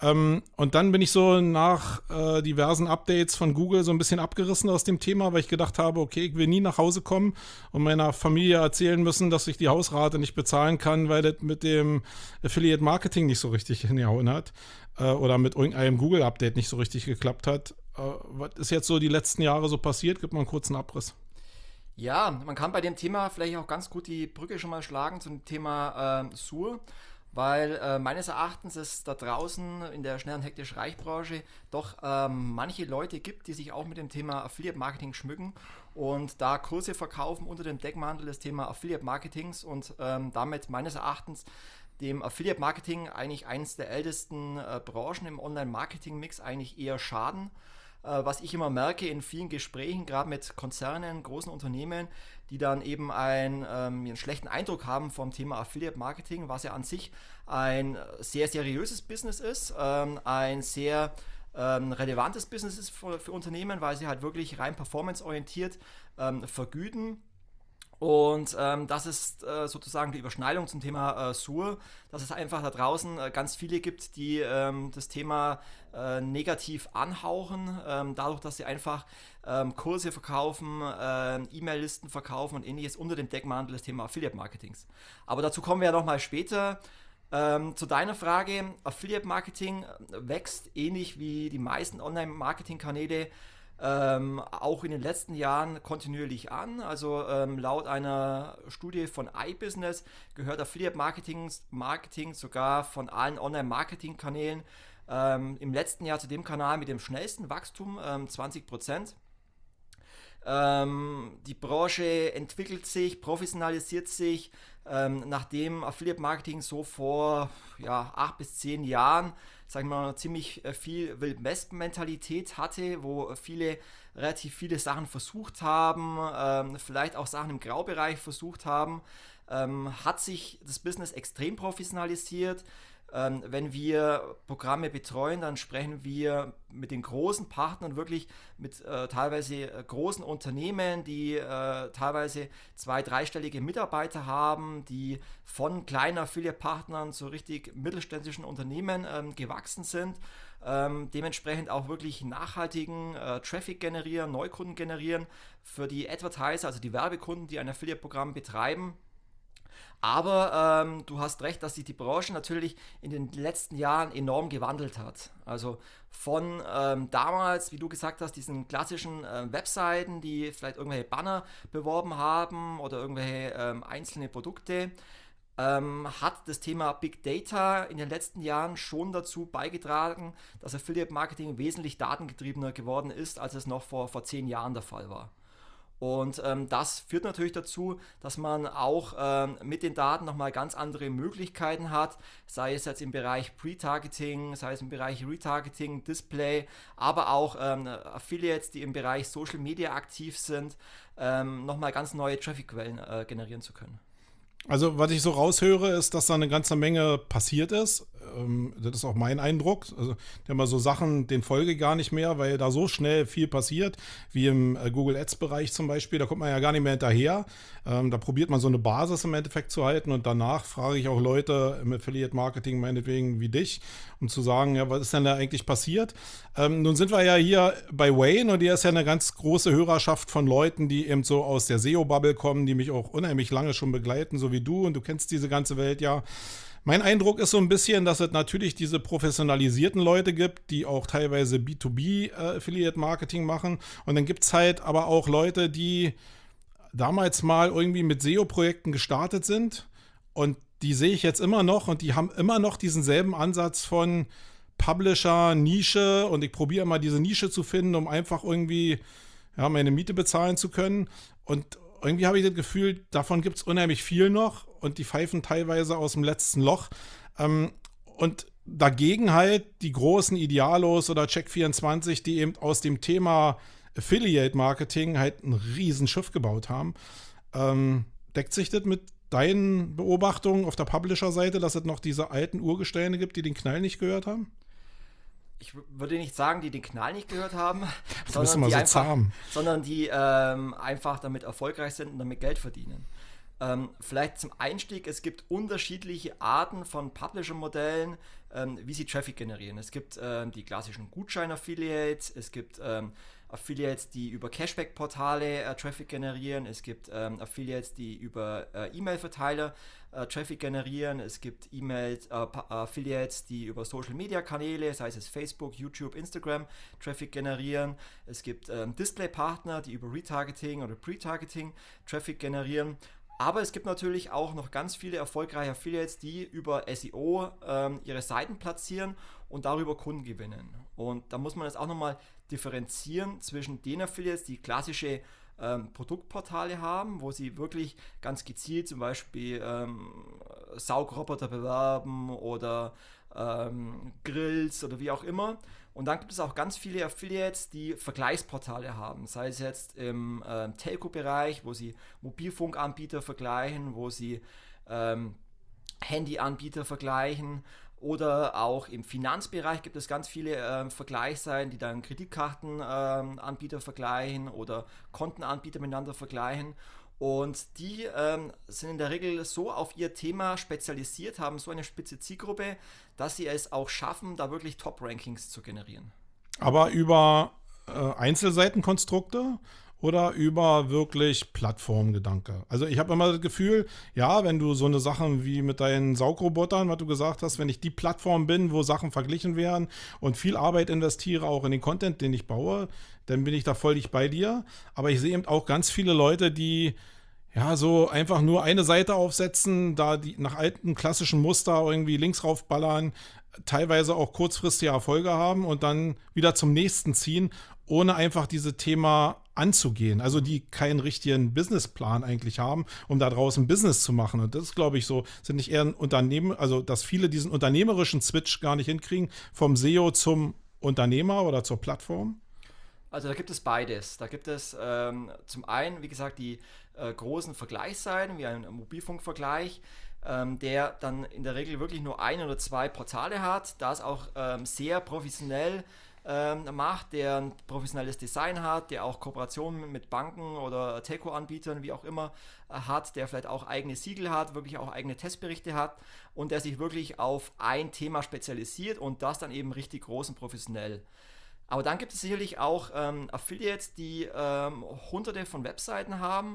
Und dann bin ich so nach diversen Updates von Google so ein bisschen abgerissen aus dem Thema, weil ich gedacht habe, okay, ich will nie nach Hause kommen und meiner Familie erzählen müssen, dass ich die Hausrate nicht bezahlen kann, weil das mit dem Affiliate Marketing nicht so richtig hingehauen hat oder mit irgendeinem Google-Update nicht so richtig geklappt hat. Was ist jetzt so die letzten Jahre so passiert? Gib mal einen kurzen Abriss. Ja, man kann bei dem Thema vielleicht auch ganz gut die Brücke schon mal schlagen zum Thema SUR. Weil meines Erachtens es da draußen in der schnell und hektisch Reich-Branche doch manche Leute gibt, die sich auch mit dem Thema Affiliate-Marketing schmücken und da Kurse verkaufen unter dem Deckmantel des Thema Affiliate-Marketings und damit meines Erachtens dem Affiliate-Marketing eigentlich eines der ältesten Branchen im Online-Marketing-Mix eigentlich eher schaden. Was ich immer merke in vielen Gesprächen, gerade mit Konzernen, großen Unternehmen, die dann eben einen schlechten Eindruck haben vom Thema Affiliate Marketing, was ja an sich ein sehr seriöses Business ist, ein sehr relevantes Business ist für Unternehmen, weil sie halt wirklich rein performanceorientiert vergüten. Und das ist sozusagen die Überschneidung zum Thema SUR, dass es einfach da draußen ganz viele gibt, die das Thema negativ anhauchen, dadurch, dass sie einfach Kurse verkaufen, E-Mail-Listen verkaufen und ähnliches unter dem Deckmantel des Thema Affiliate-Marketings. Aber dazu kommen wir ja nochmal später. Zu deiner Frage, Affiliate-Marketing wächst ähnlich wie die meisten Online-Marketing-Kanäle auch in den letzten Jahren kontinuierlich an. Also laut einer Studie von iBusiness gehört Affiliate Marketing sogar von allen Online-Marketing-Kanälen im letzten Jahr zu dem Kanal mit dem schnellsten Wachstum, 20%. Die Branche entwickelt sich, professionalisiert sich, nachdem Affiliate Marketing so vor 8 bis 10 Jahren, sagen wir mal, ziemlich viel Wild West-Mentalität hatte, wo relativ viele Sachen versucht haben, vielleicht auch Sachen im Graubereich versucht haben, hat sich das Business extrem professionalisiert. Wenn wir Programme betreuen, dann sprechen wir mit den großen Partnern, wirklich mit teilweise großen Unternehmen, die teilweise 2-, 3-stellige Mitarbeiter haben, die von kleinen Affiliate-Partnern zu richtig mittelständischen Unternehmen gewachsen sind. Dementsprechend auch wirklich nachhaltigen Traffic generieren, Neukunden generieren für die Advertiser, also die Werbekunden, die ein Affiliate-Programm betreiben. Aber du hast recht, dass sich die Branche natürlich in den letzten Jahren enorm gewandelt hat. Also von damals, wie du gesagt hast, diesen klassischen Webseiten, die vielleicht irgendwelche Banner beworben haben oder irgendwelche einzelne Produkte, hat das Thema Big Data in den letzten Jahren schon dazu beigetragen, dass Affiliate Marketing wesentlich datengetriebener geworden ist, als es noch vor 10 Jahren der Fall war. Und das führt natürlich dazu, dass man auch mit den Daten nochmal ganz andere Möglichkeiten hat, sei es jetzt im Bereich Pre-Targeting, sei es im Bereich Retargeting, Display, aber auch Affiliates, die im Bereich Social Media aktiv sind, nochmal ganz neue Traffic-Quellen generieren zu können. Also, was ich so raushöre, ist, dass da eine ganze Menge passiert ist. Das ist auch mein Eindruck. Also, der mal so Sachen, den folge gar nicht mehr, weil da so schnell viel passiert, wie im Google Ads-Bereich zum Beispiel. Da kommt man ja gar nicht mehr hinterher. Da probiert man so eine Basis im Endeffekt zu halten und danach frage ich auch Leute im Affiliate-Marketing meinetwegen wie dich, um zu sagen, ja, was ist denn da eigentlich passiert? Nun sind wir ja hier bei Wayne und hier ist ja eine ganz große Hörerschaft von Leuten, die eben so aus der SEO-Bubble kommen, die mich auch unheimlich lange schon begleiten, so wie du, und du kennst diese ganze Welt ja. Mein Eindruck ist so ein bisschen, dass es natürlich diese professionalisierten Leute gibt, die auch teilweise B2B Affiliate-Marketing machen. Und dann gibt es halt aber auch Leute, die damals mal irgendwie mit SEO-Projekten gestartet sind. Und die sehe ich jetzt immer noch und die haben immer noch diesen selben Ansatz von Publisher, Nische. Und ich probiere immer diese Nische zu finden, um einfach irgendwie meine Miete bezahlen zu können. Und irgendwie habe ich das Gefühl, davon gibt es unheimlich viel noch und die pfeifen teilweise aus dem letzten Loch. Und dagegen halt die großen Idealos oder Check24, die eben aus dem Thema Affiliate-Marketing halt ein Riesenschiff gebaut haben. Deckt sich das mit deinen Beobachtungen auf der Publisher-Seite, dass es noch diese alten Urgesteine gibt, die den Knall nicht gehört haben? Ich würde nicht sagen, die den Knall nicht gehört haben, sondern die einfach damit erfolgreich sind und damit Geld verdienen. Vielleicht zum Einstieg, es gibt unterschiedliche Arten von Publisher-Modellen, wie sie Traffic generieren. Es gibt die klassischen Gutschein-Affiliates, es gibt Affiliates, die über Cashback-Portale Traffic generieren, es gibt Affiliates, die über E-Mail-Verteiler Traffic generieren, es gibt Affiliates, die über Social-Media-Kanäle, sei es Facebook, YouTube, Instagram, Traffic generieren, es gibt Display-Partner, die über Retargeting oder Pre-Targeting Traffic generieren. Aber es gibt natürlich auch noch ganz viele erfolgreiche Affiliates, die über SEO ihre Seiten platzieren und darüber Kunden gewinnen. Und da muss man jetzt auch nochmal differenzieren zwischen den Affiliates, die klassische Produktportale haben, wo sie wirklich ganz gezielt zum Beispiel Saugroboter bewerben oder Grills oder wie auch immer. Und dann gibt es auch ganz viele Affiliates, die Vergleichsportale haben, sei es jetzt im Telco-Bereich, wo sie Mobilfunkanbieter vergleichen, wo sie Handyanbieter vergleichen, oder auch im Finanzbereich gibt es ganz viele Vergleichsseiten, die dann Kreditkartenanbieter vergleichen oder Kontenanbieter miteinander vergleichen. Und die sind in der Regel so auf ihr Thema spezialisiert, haben so eine spitze Zielgruppe, dass sie es auch schaffen, da wirklich Top-Rankings zu generieren. Aber über Einzelseitenkonstrukte oder über wirklich Plattformgedanke? Also ich habe immer das Gefühl, ja, wenn du so eine Sachen wie mit deinen Saugrobotern, was du gesagt hast, wenn ich die Plattform bin, wo Sachen verglichen werden und viel Arbeit investiere, auch in den Content, den ich baue, dann bin ich da völlig bei dir. Aber ich sehe eben auch ganz viele Leute, die so einfach nur eine Seite aufsetzen, da die nach alten klassischen Muster irgendwie links raufballern, teilweise auch kurzfristige Erfolge haben und dann wieder zum nächsten ziehen, ohne einfach dieses Thema anzugehen. Also die keinen richtigen Businessplan eigentlich haben, um da draußen Business zu machen. Und das ist, glaube ich, so, sind nicht eher ein Unternehmen, also dass viele diesen unternehmerischen Switch gar nicht hinkriegen, vom SEO zum Unternehmer oder zur Plattform? Also da gibt es beides. Da gibt es zum einen, wie gesagt, die großen Vergleichsseiten, wie ein Mobilfunkvergleich, der dann in der Regel wirklich nur ein oder zwei Portale hat, das auch sehr professionell macht, der ein professionelles Design hat, der auch Kooperationen mit Banken oder Telco-Anbietern, wie auch immer, hat, der vielleicht auch eigene Siegel hat, wirklich auch eigene Testberichte hat und der sich wirklich auf ein Thema spezialisiert und das dann eben richtig groß und professionell. Aber dann gibt es sicherlich auch Affiliates, die hunderte von Webseiten haben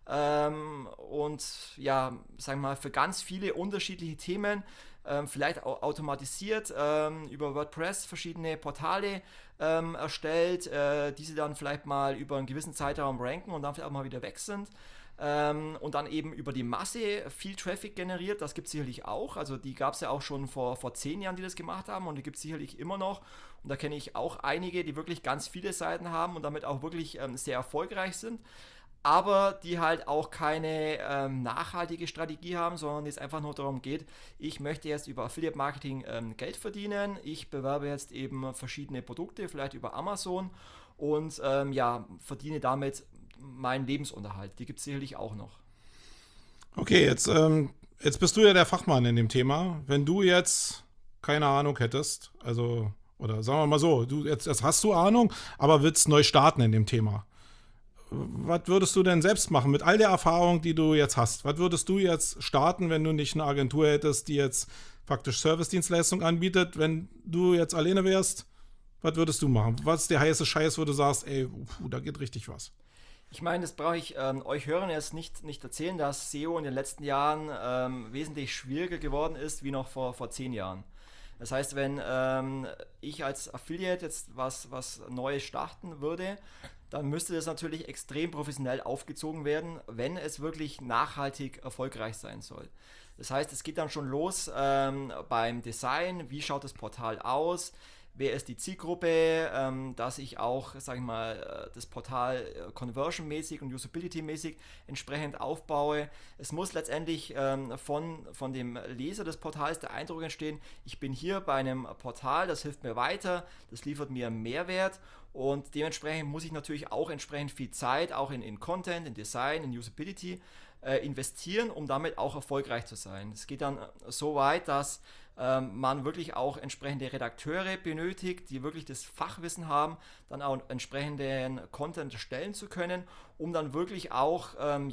und ja, sagen wir mal, für ganz viele unterschiedliche Themen vielleicht auch automatisiert über WordPress verschiedene Portale erstellt, die sie dann vielleicht mal über einen gewissen Zeitraum ranken und dann vielleicht auch mal wieder weg sind. Und dann eben über die Masse viel Traffic generiert, das gibt es sicherlich auch. Also die gab es ja auch schon vor 10 Jahren, die das gemacht haben und die gibt es sicherlich immer noch. Und da kenne ich auch einige, die wirklich ganz viele Seiten haben und damit auch wirklich sehr erfolgreich sind. Aber die halt auch keine nachhaltige Strategie haben, sondern es einfach nur darum geht, ich möchte jetzt über Affiliate Marketing Geld verdienen, ich bewerbe jetzt eben verschiedene Produkte, vielleicht über Amazon und verdiene damit meinen Lebensunterhalt. Die gibt es sicherlich auch noch. Okay, jetzt bist du ja der Fachmann in dem Thema. Wenn du jetzt keine Ahnung hättest, also, oder sagen wir mal so, jetzt hast du Ahnung, aber willst neu starten in dem Thema. Was würdest du denn selbst machen mit all der Erfahrung, die du jetzt hast? Was würdest du jetzt starten, wenn du nicht eine Agentur hättest, die jetzt faktisch Service-Dienstleistung anbietet? Wenn du jetzt alleine wärst, was würdest du machen? Was ist der heiße Scheiß, wo du sagst, ey, da geht richtig was? Ich meine, das brauche ich euch Hörern jetzt nicht erzählen, dass SEO in den letzten Jahren wesentlich schwieriger geworden ist wie noch vor 10 Jahren. Das heißt, wenn ich als Affiliate jetzt was Neues starten würde, dann müsste das natürlich extrem professionell aufgezogen werden, wenn es wirklich nachhaltig erfolgreich sein soll. Das heißt, es geht dann schon los beim Design, wie schaut das Portal aus, wer ist die Zielgruppe, dass ich auch, sage ich mal, das Portal conversion-mäßig und usability-mäßig entsprechend aufbaue. Es muss letztendlich von dem Leser des Portals der Eindruck entstehen, ich bin hier bei einem Portal, das hilft mir weiter, das liefert mir einen Mehrwert und dementsprechend muss ich natürlich auch entsprechend viel Zeit, auch in Content, in Design, in Usability investieren, um damit auch erfolgreich zu sein. Es geht dann so weit, dass man wirklich auch entsprechende Redakteure benötigt, die wirklich das Fachwissen haben, dann auch entsprechenden Content erstellen zu können, um dann wirklich auch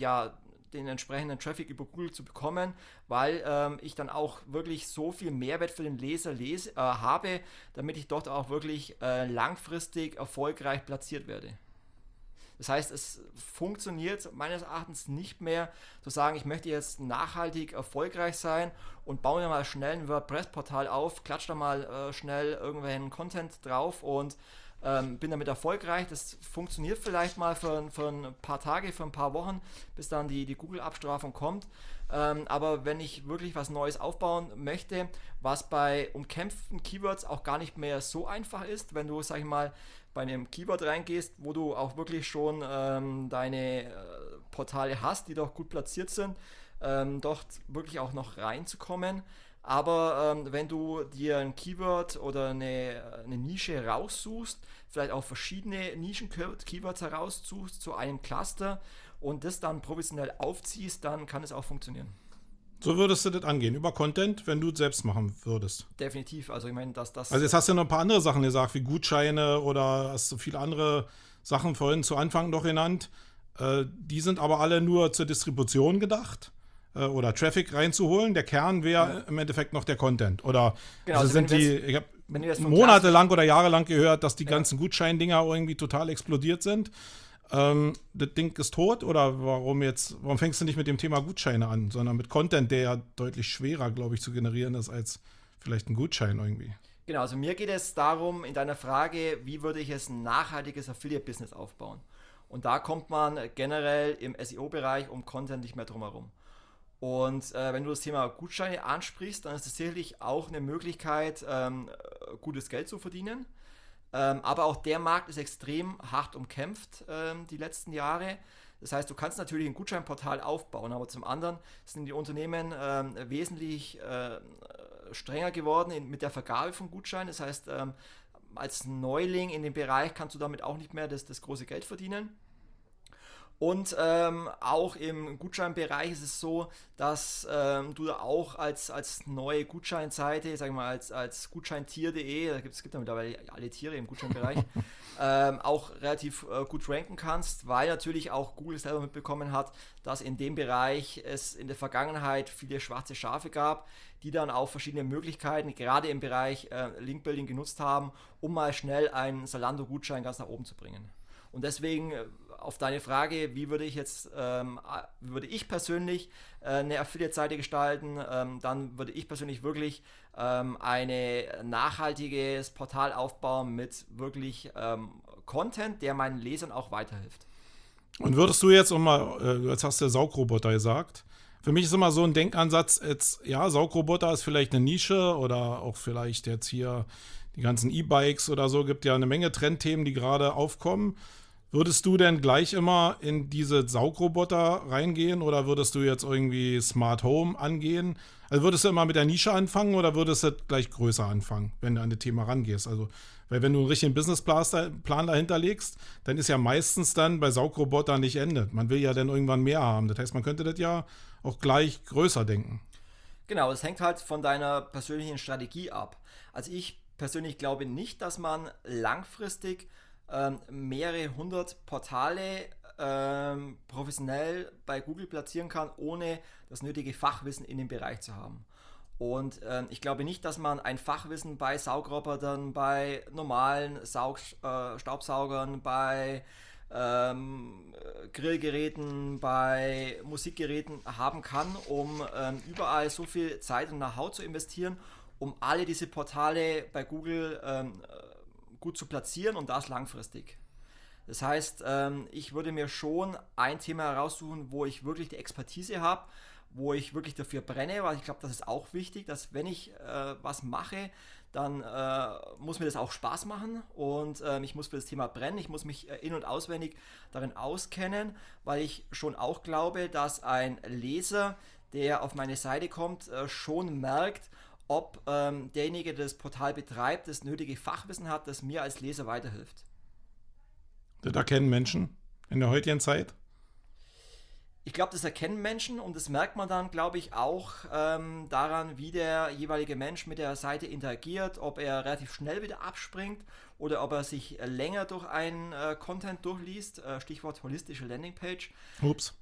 den entsprechenden Traffic über Google zu bekommen, weil ich dann auch wirklich so viel Mehrwert für den Leser habe, damit ich dort auch wirklich langfristig erfolgreich platziert werde. Das heißt, es funktioniert meines Erachtens nicht mehr zu sagen, ich möchte jetzt nachhaltig erfolgreich sein und baue mir mal schnell ein WordPress-Portal auf, klatsche da mal schnell irgendwelchen Content drauf und bin damit erfolgreich. Das funktioniert vielleicht mal für ein paar Tage, für ein paar Wochen, bis dann die Google-Abstrafung kommt. Aber wenn ich wirklich was Neues aufbauen möchte, was bei umkämpften Keywords auch gar nicht mehr so einfach ist, wenn du, sag ich mal, bei einem Keyword reingehst, wo du auch wirklich schon deine Portale hast, die doch gut platziert sind, dort wirklich auch noch reinzukommen. Aber wenn du dir ein Keyword oder eine Nische raussuchst, vielleicht auch verschiedene Nischen-Keywords heraussuchst zu einem Cluster und das dann professionell aufziehst, dann kann es auch funktionieren. So würdest du das angehen, über Content, wenn du es selbst machen würdest? Definitiv, also ich meine, dass das... Also jetzt hast du noch ein paar andere Sachen gesagt, wie Gutscheine oder hast du viele andere Sachen vorhin zu Anfang noch genannt. Die sind aber alle nur zur Distribution gedacht oder Traffic reinzuholen. Der Kern wäre im Endeffekt noch der Content. Oder Genau, also sind ich habe monatelang oder jahrelang gehört, dass die ganzen Gutscheindinger irgendwie total explodiert sind. Das Ding ist tot oder warum fängst du nicht mit dem Thema Gutscheine an, sondern mit Content, der ja deutlich schwerer, glaube ich, zu generieren ist als vielleicht ein Gutschein irgendwie? Genau, also mir geht es darum, in deiner Frage, wie würde ich jetzt ein nachhaltiges Affiliate-Business aufbauen? Und da kommt man generell im SEO-Bereich um Content nicht mehr drum herum. Und wenn du das Thema Gutscheine ansprichst, dann ist es sicherlich auch eine Möglichkeit, gutes Geld zu verdienen. Aber auch der Markt ist extrem hart umkämpft die letzten Jahre. Das heißt, du kannst natürlich ein Gutscheinportal aufbauen, aber zum anderen sind die Unternehmen wesentlich strenger geworden mit der Vergabe von Gutscheinen. Das heißt, als Neuling in dem Bereich kannst du damit auch nicht mehr das große Geld verdienen. Und auch im Gutscheinbereich ist es so, dass du da auch als neue Gutscheinseite, sagen wir mal als Gutscheintier.de, es gibt ja mittlerweile alle Tiere im Gutscheinbereich, auch relativ gut ranken kannst, weil natürlich auch Google selber mitbekommen hat, dass in dem Bereich es in der Vergangenheit viele schwarze Schafe gab, die dann auch verschiedene Möglichkeiten, gerade im Bereich Linkbuilding genutzt haben, um mal schnell einen Zalando-Gutschein ganz nach oben zu bringen. Und deswegen auf deine Frage, wie würde ich persönlich eine Affiliate-Seite gestalten, dann würde ich persönlich wirklich ein nachhaltiges Portal aufbauen mit wirklich Content, der meinen Lesern auch weiterhilft. Und würdest du jetzt jetzt hast du Saugroboter gesagt, für mich ist immer so ein Denkansatz, Saugroboter ist vielleicht eine Nische oder auch vielleicht jetzt hier die ganzen E-Bikes oder so, gibt ja eine Menge Trendthemen, die gerade aufkommen. Würdest du denn gleich immer in diese Saugroboter reingehen oder würdest du jetzt irgendwie Smart Home angehen? Also würdest du immer mit der Nische anfangen oder würdest du gleich größer anfangen, wenn du an das Thema rangehst? Also, weil wenn du einen richtigen Businessplan dahinter legst, dann ist ja meistens dann bei Saugrobotern nicht Ende. Man will ja dann irgendwann mehr haben. Das heißt, man könnte das ja auch gleich größer denken. Genau, das hängt halt von deiner persönlichen Strategie ab. Also ich persönlich glaube nicht, dass man langfristig mehrere hundert Portale professionell bei Google platzieren kann, ohne das nötige Fachwissen in dem Bereich zu haben. Und ich glaube nicht, dass man ein Fachwissen bei Saugrobotern, bei normalen Staubsaugern, bei Grillgeräten, bei Musikgeräten haben kann, um überall so viel Zeit und Know-how zu investieren, um alle diese Portale bei Google gut zu platzieren und das langfristig. Das heißt, ich würde mir schon ein Thema heraussuchen, wo ich wirklich die Expertise habe, wo ich wirklich dafür brenne, weil ich glaube, das ist auch wichtig, dass wenn ich was mache, dann muss mir das auch Spaß machen und ich muss für das Thema brennen, ich muss mich in- und auswendig darin auskennen, weil ich schon auch glaube, dass ein Leser, der auf meine Seite kommt, schon merkt, ob derjenige, der das Portal betreibt, das nötige Fachwissen hat, das mir als Leser weiterhilft. Das erkennen Menschen in der heutigen Zeit? Ich glaube, das erkennen Menschen und das merkt man dann, glaube ich, auch daran, wie der jeweilige Mensch mit der Seite interagiert, ob er relativ schnell wieder abspringt oder ob er sich länger durch einen Content durchliest, Stichwort holistische Landingpage. Ups.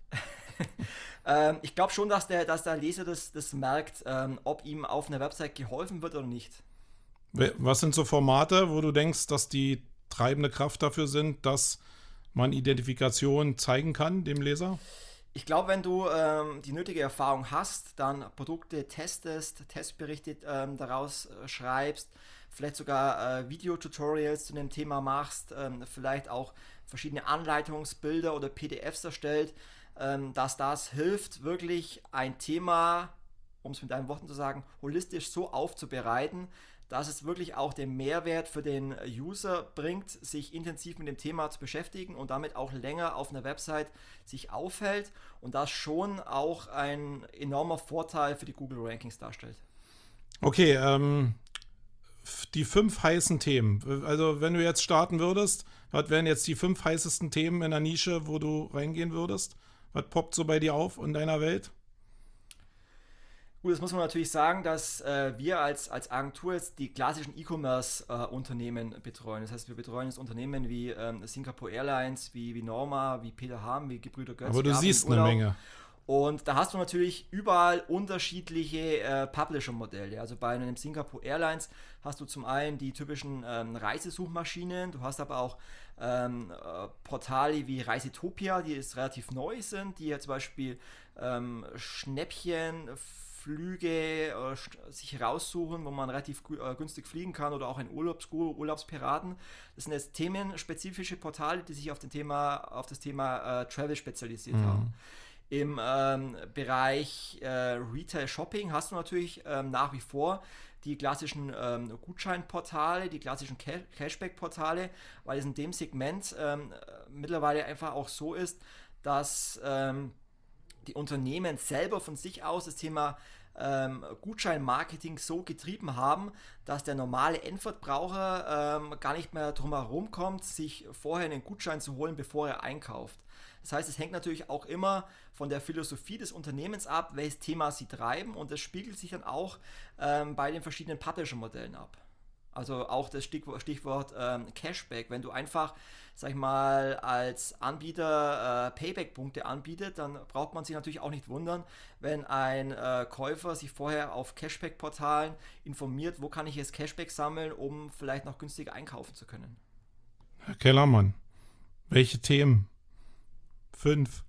Ich glaube schon, dass der Leser das merkt, ob ihm auf einer Website geholfen wird oder nicht. Was sind so Formate, wo du denkst, dass die treibende Kraft dafür sind, dass man Identifikation zeigen kann dem Leser? Ich glaube, wenn du die nötige Erfahrung hast, dann Produkte testest, Testberichte daraus schreibst, vielleicht sogar Videotutorials zu dem Thema machst, vielleicht auch verschiedene Anleitungsbilder oder PDFs erstellt, dass das hilft, wirklich ein Thema, um es mit deinen Worten zu sagen, holistisch so aufzubereiten, dass es wirklich auch den Mehrwert für den User bringt, sich intensiv mit dem Thema zu beschäftigen und damit auch länger auf einer Website sich aufhält und das schon auch ein enormer Vorteil für die Google Rankings darstellt. Okay, die 5 heißen Themen. Also wenn du jetzt starten würdest, was wären jetzt die 5 heißesten Themen in der Nische, wo du reingehen würdest? Was poppt so bei dir auf in deiner Welt? Gut, das muss man natürlich sagen, dass wir als Agentur jetzt die klassischen E-Commerce-Unternehmen betreuen. Das heißt, wir betreuen jetzt Unternehmen wie Singapore Airlines, wie Norma, wie Peter Ham, wie Gebrüder Götz. Aber du siehst eine Menge. Und da hast du natürlich überall unterschiedliche Publisher-Modelle. Also bei einem Singapore Airlines hast du zum einen die typischen Reisesuchmaschinen, du hast aber auch Portale wie Reisetopia, die jetzt relativ neu sind, die ja zum Beispiel Schnäppchen, Flüge sich raussuchen, wo man relativ günstig fliegen kann oder auch ein Urlaubsguru, Urlaubspiraten. Das sind jetzt themenspezifische Portale, die sich auf das Thema Travel spezialisiert haben. Im Bereich Retail Shopping hast du natürlich nach wie vor die klassischen Gutscheinportale, die klassischen Cashback-Portale, weil es in dem Segment mittlerweile einfach auch so ist, dass die Unternehmen selber von sich aus das Thema Gutscheinmarketing so getrieben haben, dass der normale Endverbraucher gar nicht mehr drum herum kommt, sich vorher einen Gutschein zu holen, bevor er einkauft. Das heißt, es hängt natürlich auch immer von der Philosophie des Unternehmens ab, welches Thema sie treiben, und das spiegelt sich dann auch bei den verschiedenen Publisher-Modellen ab. Also auch das Stichwort Cashback. Wenn du einfach, sag ich mal, als Anbieter Payback-Punkte anbietet, dann braucht man sich natürlich auch nicht wundern, wenn ein Käufer sich vorher auf Cashback-Portalen informiert, wo kann ich jetzt Cashback sammeln, um vielleicht noch günstiger einkaufen zu können. Herr Kellermann, welche Themen? 5.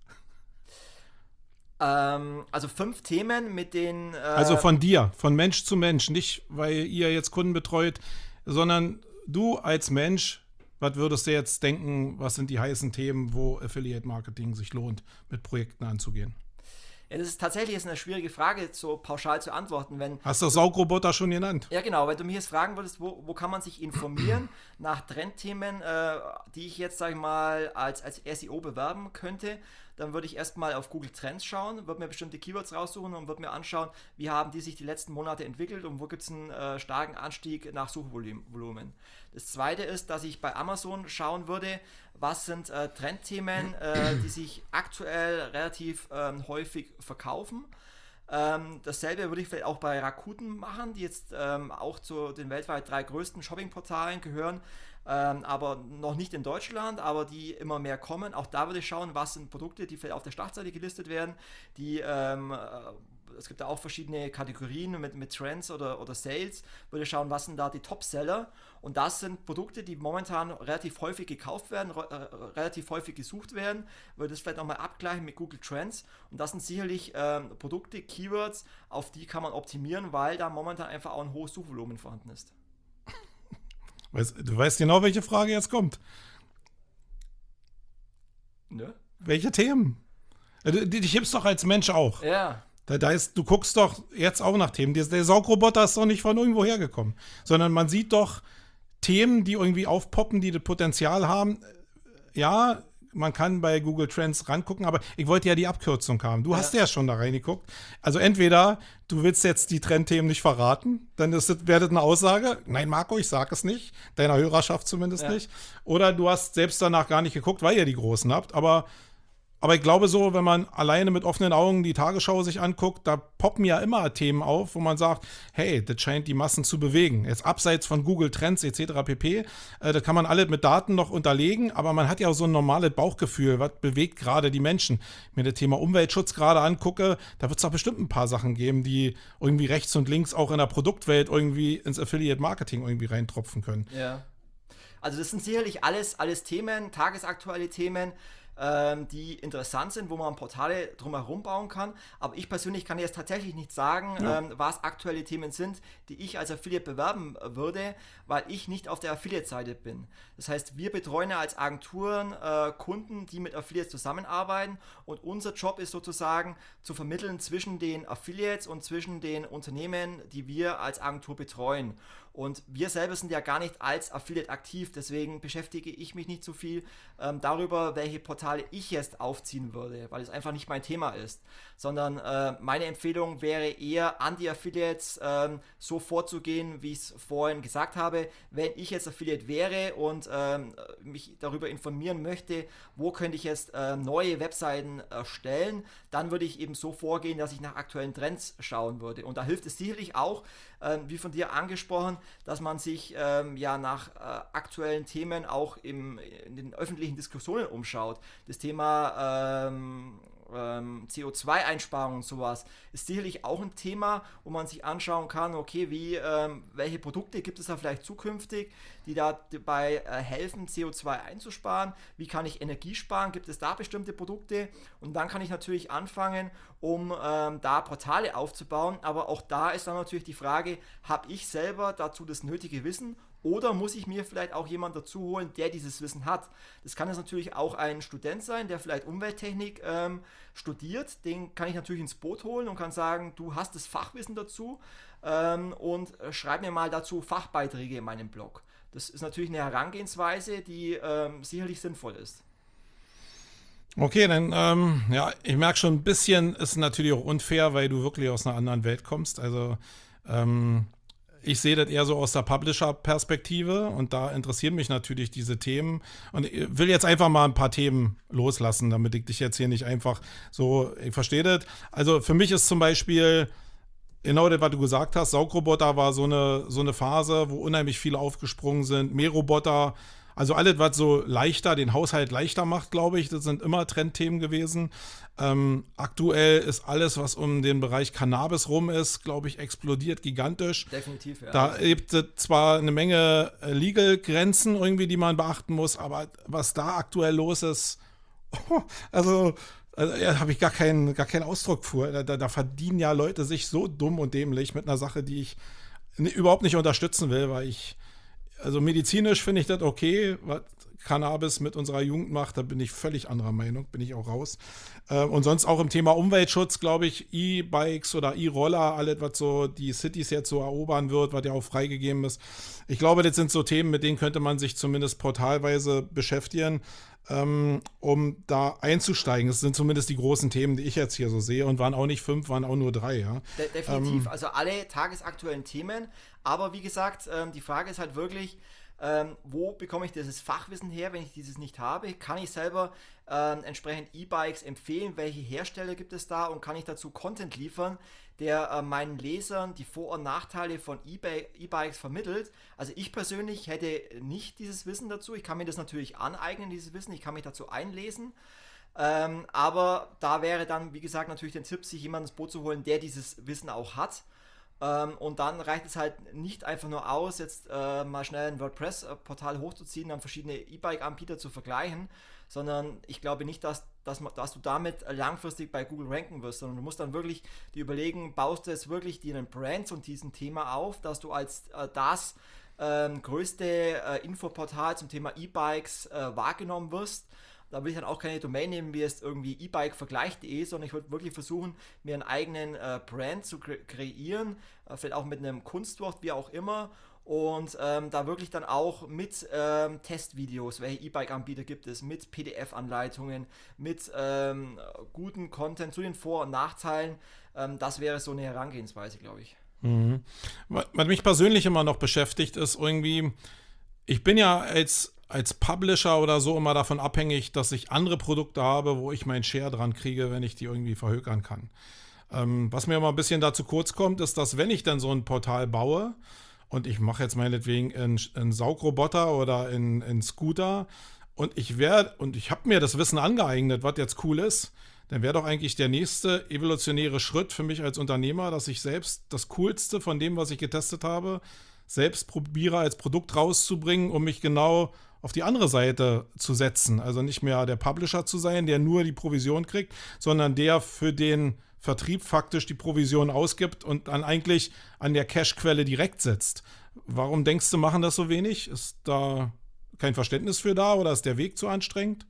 Also 5 Themen mit den... Also von dir, von Mensch zu Mensch, nicht weil ihr jetzt Kunden betreut, sondern du als Mensch, was würdest du jetzt denken, was sind die heißen Themen, wo Affiliate Marketing sich lohnt, mit Projekten anzugehen? Ja, das ist tatsächlich eine schwierige Frage, so pauschal zu antworten. Hast du Saugroboter schon genannt? Ja, genau. Wenn du mich jetzt fragen würdest, wo kann man sich informieren nach Trendthemen, die ich jetzt, sag ich mal, als SEO bewerben könnte, dann würde ich erstmal auf Google Trends schauen, würde mir bestimmte Keywords raussuchen und würde mir anschauen, wie haben die sich die letzten Monate entwickelt und wo gibt es einen starken Anstieg nach Suchvolumen. Das zweite ist, dass ich bei Amazon schauen würde, was sind Trendthemen, die sich aktuell relativ häufig verkaufen. Dasselbe würde ich vielleicht auch bei Rakuten machen, die jetzt auch zu den weltweit 3 größten Shoppingportalen gehören, aber noch nicht in Deutschland, aber die immer mehr kommen. Auch da würde ich schauen, was sind Produkte, die vielleicht auf der Startseite gelistet werden, die es gibt da auch verschiedene Kategorien mit Trends oder Sales, würde schauen, was sind da die Top-Seller, und das sind Produkte, die momentan relativ häufig gekauft werden, relativ häufig gesucht werden, würde das vielleicht nochmal abgleichen mit Google Trends, und das sind sicherlich Produkte, Keywords, auf die kann man optimieren, weil da momentan einfach auch ein hohes Suchvolumen vorhanden ist. Du weißt genau, welche Frage jetzt kommt. Ne? Welche Themen? Die gibt's doch als Mensch auch. Ja. Du guckst doch jetzt auch nach Themen. Der Saugroboter ist doch nicht von irgendwo hergekommen, sondern man sieht doch Themen, die irgendwie aufpoppen, die das Potenzial haben. Ja, man kann bei Google Trends rangucken, aber ich wollte ja die Abkürzung haben. Du hast ja schon da reingeguckt. Also entweder du willst jetzt die Trendthemen nicht verraten, dann wäre das eine Aussage. Nein, Marco, ich sage es nicht. Deiner Hörerschaft zumindest nicht. Oder du hast selbst danach gar nicht geguckt, weil ihr die Großen habt. Aber ich glaube so, wenn man alleine mit offenen Augen die Tagesschau sich anguckt, da poppen ja immer Themen auf, wo man sagt, hey, das scheint die Massen zu bewegen. Jetzt abseits von Google Trends etc. pp. Das kann man alles mit Daten noch unterlegen, aber man hat ja auch so ein normales Bauchgefühl, was bewegt gerade die Menschen. Wenn ich mir das Thema Umweltschutz gerade angucke, da wird es doch bestimmt ein paar Sachen geben, die irgendwie rechts und links auch in der Produktwelt irgendwie ins Affiliate Marketing irgendwie reintropfen können. Ja. Also das sind sicherlich alles Themen, tagesaktuelle Themen, die interessant sind, wo man Portale drumherum bauen kann. Aber ich persönlich kann jetzt tatsächlich nicht sagen, was aktuelle Themen sind, die ich als Affiliate bewerben würde, weil ich nicht auf der Affiliate-Seite bin. Das heißt, wir betreuen ja als Agenturen Kunden, die mit Affiliates zusammenarbeiten, und unser Job ist sozusagen zu vermitteln zwischen den Affiliates und zwischen den Unternehmen, die wir als Agentur betreuen. Und wir selber sind ja gar nicht als Affiliate aktiv, deswegen beschäftige ich mich nicht so viel darüber, welche Portale ich jetzt aufziehen würde, weil es einfach nicht mein Thema ist, sondern meine Empfehlung wäre eher an die Affiliates so vorzugehen, wie ich es vorhin gesagt habe. Wenn ich jetzt Affiliate wäre und mich darüber informieren möchte, wo könnte ich jetzt neue Webseiten erstellen, dann würde ich eben so vorgehen, dass ich nach aktuellen Trends schauen würde. Und da hilft es sicherlich auch, wie von dir angesprochen, dass man sich nach aktuellen Themen auch in den öffentlichen Diskussionen umschaut. Das Thema CO2-Einsparung und sowas ist sicherlich auch ein Thema, wo man sich anschauen kann, okay, welche Produkte gibt es da vielleicht zukünftig, die dabei helfen, CO2 einzusparen, wie kann ich Energie sparen, gibt es da bestimmte Produkte, und dann kann ich natürlich anfangen, um da Portale aufzubauen, aber auch da ist dann natürlich die Frage, habe ich selber dazu das nötige Wissen? Oder muss ich mir vielleicht auch jemanden dazu holen, der dieses Wissen hat? Das kann jetzt natürlich auch ein Student sein, der vielleicht Umwelttechnik studiert, den kann ich natürlich ins Boot holen und kann sagen, du hast das Fachwissen dazu und schreib mir mal dazu Fachbeiträge in meinem Blog. Das ist natürlich eine Herangehensweise, die sicherlich sinnvoll ist. Okay, dann, ich merke schon, ein bisschen ist natürlich auch unfair, weil du wirklich aus einer anderen Welt kommst. Also, ich sehe das eher so aus der Publisher-Perspektive und da interessieren mich natürlich diese Themen. Und ich will jetzt einfach mal ein paar Themen loslassen, damit ich dich jetzt hier nicht einfach so, ich verstehe das. Also für mich ist zum Beispiel genau das, was du gesagt hast, Saugroboter war so eine Phase, wo unheimlich viele aufgesprungen sind. Mähroboter, also alles, was so leichter, den Haushalt leichter macht, glaube ich, das sind immer Trendthemen gewesen. Aktuell ist alles, was um den Bereich Cannabis rum ist, glaube ich, explodiert gigantisch. Definitiv, ja. Da gibt es zwar eine Menge Legal-Grenzen irgendwie, die man beachten muss, aber was da aktuell los ist, also habe ich gar keinen Ausdruck für. Da verdienen ja Leute sich so dumm und dämlich mit einer Sache, die ich überhaupt nicht unterstützen will, weil also medizinisch finde ich das okay, was Cannabis mit unserer Jugend macht, da bin ich völlig anderer Meinung, bin ich auch raus. Und sonst auch im Thema Umweltschutz, glaube ich, E-Bikes oder E-Roller, alles, was so die Cities jetzt so erobern wird, was ja auch freigegeben ist. Ich glaube, das sind so Themen, mit denen könnte man sich zumindest portalweise beschäftigen, um da einzusteigen. Das sind zumindest die großen Themen, die ich jetzt hier so sehe und waren auch nicht 5, waren auch nur 3, ja. Definitiv, also alle tagesaktuellen Themen, aber wie gesagt, die Frage ist halt wirklich, wo bekomme ich dieses Fachwissen her, wenn ich dieses nicht habe? Kann ich selber entsprechend E-Bikes empfehlen? Welche Hersteller gibt es da? Und kann ich dazu Content liefern, der meinen Lesern die Vor- und Nachteile von E-Bikes vermittelt? Also ich persönlich hätte nicht dieses Wissen dazu. Ich kann mir das natürlich aneignen, dieses Wissen. Ich kann mich dazu einlesen. Aber da wäre dann, wie gesagt, natürlich der Tipp, sich jemanden ins Boot zu holen, der dieses Wissen auch hat. Und dann reicht es halt nicht einfach nur aus, jetzt mal schnell ein WordPress-Portal hochzuziehen, dann verschiedene E-Bike-Anbieter zu vergleichen, sondern ich glaube nicht, dass du damit langfristig bei Google ranken wirst, sondern du musst dann wirklich dir überlegen, baust du jetzt wirklich dir einen Brand zu diesem Thema auf, dass du als das größte Infoportal zum Thema E-Bikes wahrgenommen wirst. Da will ich dann auch keine Domain nehmen, wie jetzt irgendwie ebikevergleich.de, sondern ich würde wirklich versuchen, mir einen eigenen Brand zu kreieren, vielleicht auch mit einem Kunstwort, wie auch immer. Und da wirklich dann auch mit Testvideos, welche E-Bike-Anbieter gibt es, mit PDF-Anleitungen, mit guten Content zu den Vor- und Nachteilen. Das wäre so eine Herangehensweise, glaube ich. Mhm. Was mich persönlich immer noch beschäftigt, ist irgendwie, ich bin ja als Publisher oder so immer davon abhängig, dass ich andere Produkte habe, wo ich meinen Share dran kriege, wenn ich die irgendwie verhökern kann. Was mir immer ein bisschen dazu kurz kommt, ist, dass wenn ich dann so ein Portal baue und ich mache jetzt meinetwegen einen Saugroboter oder einen Scooter und ich habe mir das Wissen angeeignet, was jetzt cool ist, dann wäre doch eigentlich der nächste evolutionäre Schritt für mich als Unternehmer, dass ich selbst das Coolste von dem, was ich getestet habe, selbst probiere als Produkt rauszubringen, um mich genau auf die andere Seite zu setzen. Also nicht mehr der Publisher zu sein, der nur die Provision kriegt, sondern der für den Vertrieb faktisch die Provision ausgibt und dann eigentlich an der Cashquelle direkt sitzt. Warum denkst du, machen das so wenig? Ist da kein Verständnis für da oder ist der Weg zu anstrengend?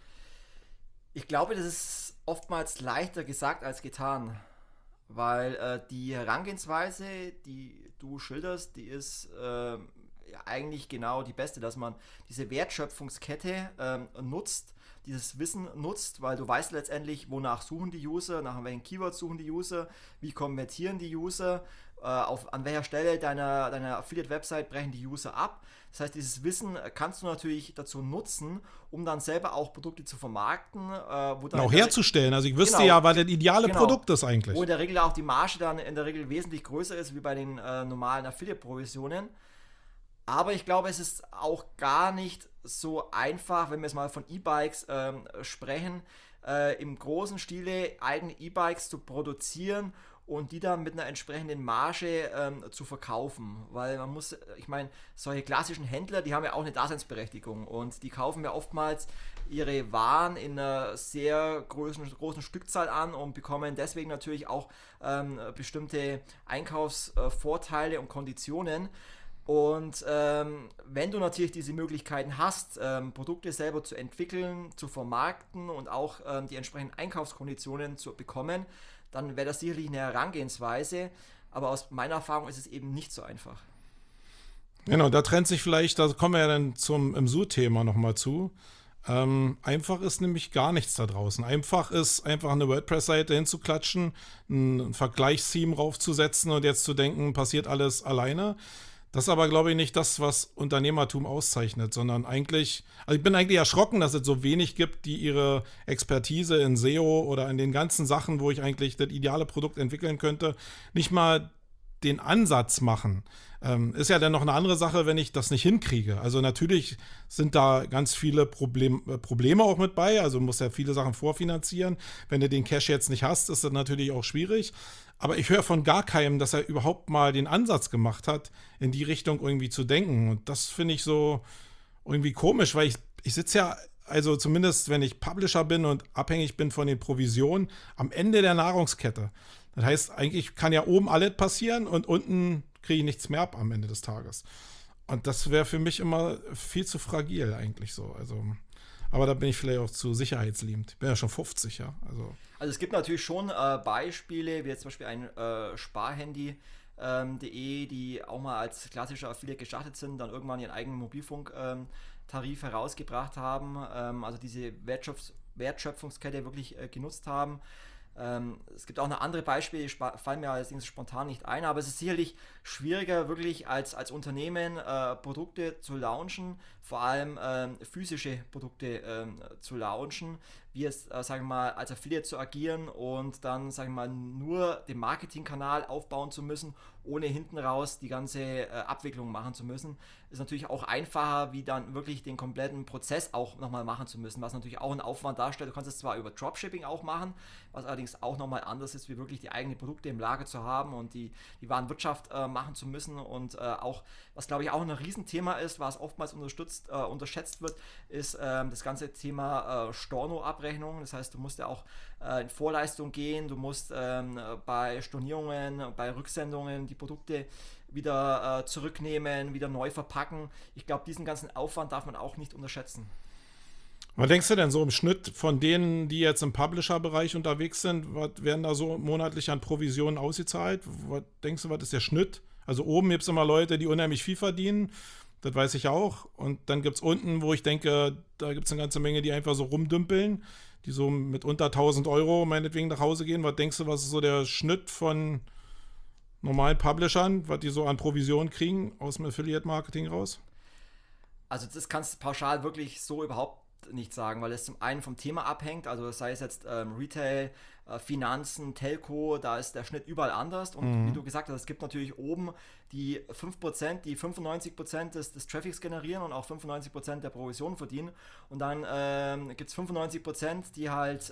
Ich glaube, das ist oftmals leichter gesagt als getan, weil die Herangehensweise, die du schilderst, die ist eigentlich genau die beste, dass man diese Wertschöpfungskette nutzt, dieses Wissen nutzt, weil du weißt letztendlich, wonach suchen die User, nach welchen Keywords suchen die User, wie konvertieren die User, an welcher Stelle deiner Affiliate-Website brechen die User ab. Das heißt, dieses Wissen kannst du natürlich dazu nutzen, um dann selber auch Produkte zu vermarkten. Wo dann auch herzustellen. Also ich wüsste ja, was das ideale Produkt ist eigentlich. Wo in der Regel auch die Marge dann in der Regel wesentlich größer ist, wie bei den normalen Affiliate-Provisionen. Aber ich glaube, es ist auch gar nicht so einfach, wenn wir jetzt mal von E-Bikes sprechen, im großen Stile eigene E-Bikes zu produzieren und die dann mit einer entsprechenden Marge zu verkaufen. Weil man muss, ich meine, solche klassischen Händler, die haben ja auch eine Daseinsberechtigung und die kaufen ja oftmals ihre Waren in einer sehr großen Stückzahl an und bekommen deswegen natürlich auch bestimmte Einkaufsvorteile und Konditionen. Und wenn du natürlich diese Möglichkeiten hast, Produkte selber zu entwickeln, zu vermarkten und auch die entsprechenden Einkaufskonditionen zu bekommen, dann wäre das sicherlich eine Herangehensweise. Aber aus meiner Erfahrung ist es eben nicht so einfach. Genau, da trennt sich vielleicht, da kommen wir ja dann zum Imsu-Thema nochmal zu. Einfach ist nämlich gar nichts da draußen. Einfach ist einfach eine WordPress-Seite hinzuklatschen, ein Vergleichstheme raufzusetzen und jetzt zu denken, passiert alles alleine. Das ist aber, glaube ich, nicht das, was Unternehmertum auszeichnet, sondern eigentlich, also ich bin eigentlich erschrocken, dass es so wenig gibt, die ihre Expertise in SEO oder in den ganzen Sachen, wo ich eigentlich das ideale Produkt entwickeln könnte, nicht mal den Ansatz machen. Ist ja dann noch eine andere Sache, wenn ich das nicht hinkriege. Also natürlich sind da ganz viele Probleme auch mit bei. Also du musst ja viele Sachen vorfinanzieren. Wenn du den Cash jetzt nicht hast, ist das natürlich auch schwierig. Aber ich höre von gar keinem, dass er überhaupt mal den Ansatz gemacht hat, in die Richtung irgendwie zu denken. Und das finde ich so irgendwie komisch, weil ich sitze ja, also zumindest wenn ich Publisher bin und abhängig bin von den Provisionen, am Ende der Nahrungskette. Das heißt, eigentlich kann ja oben alles passieren und unten kriege ich nichts mehr ab am Ende des Tages. Und das wäre für mich immer viel zu fragil eigentlich so. Also, aber da bin ich vielleicht auch zu sicherheitsliebend. Ich bin ja schon 50, ja. Also es gibt natürlich schon Beispiele, wie jetzt zum Beispiel ein Sparhandy.de, die auch mal als klassischer Affiliate gestartet sind, dann irgendwann ihren eigenen Mobilfunktarif herausgebracht haben, also diese Wertschöpfungskette wirklich genutzt haben. Es gibt auch noch andere Beispiele, die fallen mir allerdings spontan nicht ein, aber es ist sicherlich schwieriger, wirklich als Unternehmen Produkte zu launchen, vor allem physische Produkte zu launchen, wie es, sagen wir mal, als Affiliate zu agieren und dann, sagen wir mal, nur den Marketingkanal aufbauen zu müssen, ohne hinten raus die ganze Abwicklung machen zu müssen. Ist natürlich auch einfacher, wie dann wirklich den kompletten Prozess auch nochmal machen zu müssen, was natürlich auch einen Aufwand darstellt. Du kannst es zwar über Dropshipping auch machen, was allerdings auch nochmal anders ist, wie wirklich die eigenen Produkte im Lager zu haben und die Warenwirtschaft machen zu müssen. Und auch, was glaube ich auch ein Riesenthema ist, was oftmals unterschätzt wird, ist das ganze Thema Storno-Abrechnung. Das heißt, du musst ja auch in Vorleistung gehen, du musst bei Stornierungen, bei Rücksendungen die Produkte wieder zurücknehmen, wieder neu verpacken. Ich glaube, diesen ganzen Aufwand darf man auch nicht unterschätzen. Was denkst du denn so im Schnitt von denen, die jetzt im Publisher-Bereich unterwegs sind, was werden da so monatlich an Provisionen ausgezahlt? Was denkst du, was ist der Schnitt? Also oben gibt es immer Leute, die unheimlich viel verdienen, das weiß ich auch. Und dann gibt es unten, wo ich denke, da gibt es eine ganze Menge, die einfach so rumdümpeln, die so mit unter 1.000 Euro meinetwegen nach Hause gehen. Was denkst du, was ist so der Schnitt von normalen Publishern, was die so an Provisionen kriegen aus dem Affiliate-Marketing raus? Also das kannst du pauschal wirklich so überhaupt nicht sagen, weil es zum einen vom Thema abhängt, also sei es jetzt Retail, Finanzen, Telco, da ist der Schnitt überall anders und wie du gesagt hast, es gibt natürlich oben die 5%, die 95% des Traffics generieren und auch 95% der Provision verdienen und dann gibt es 95%, die halt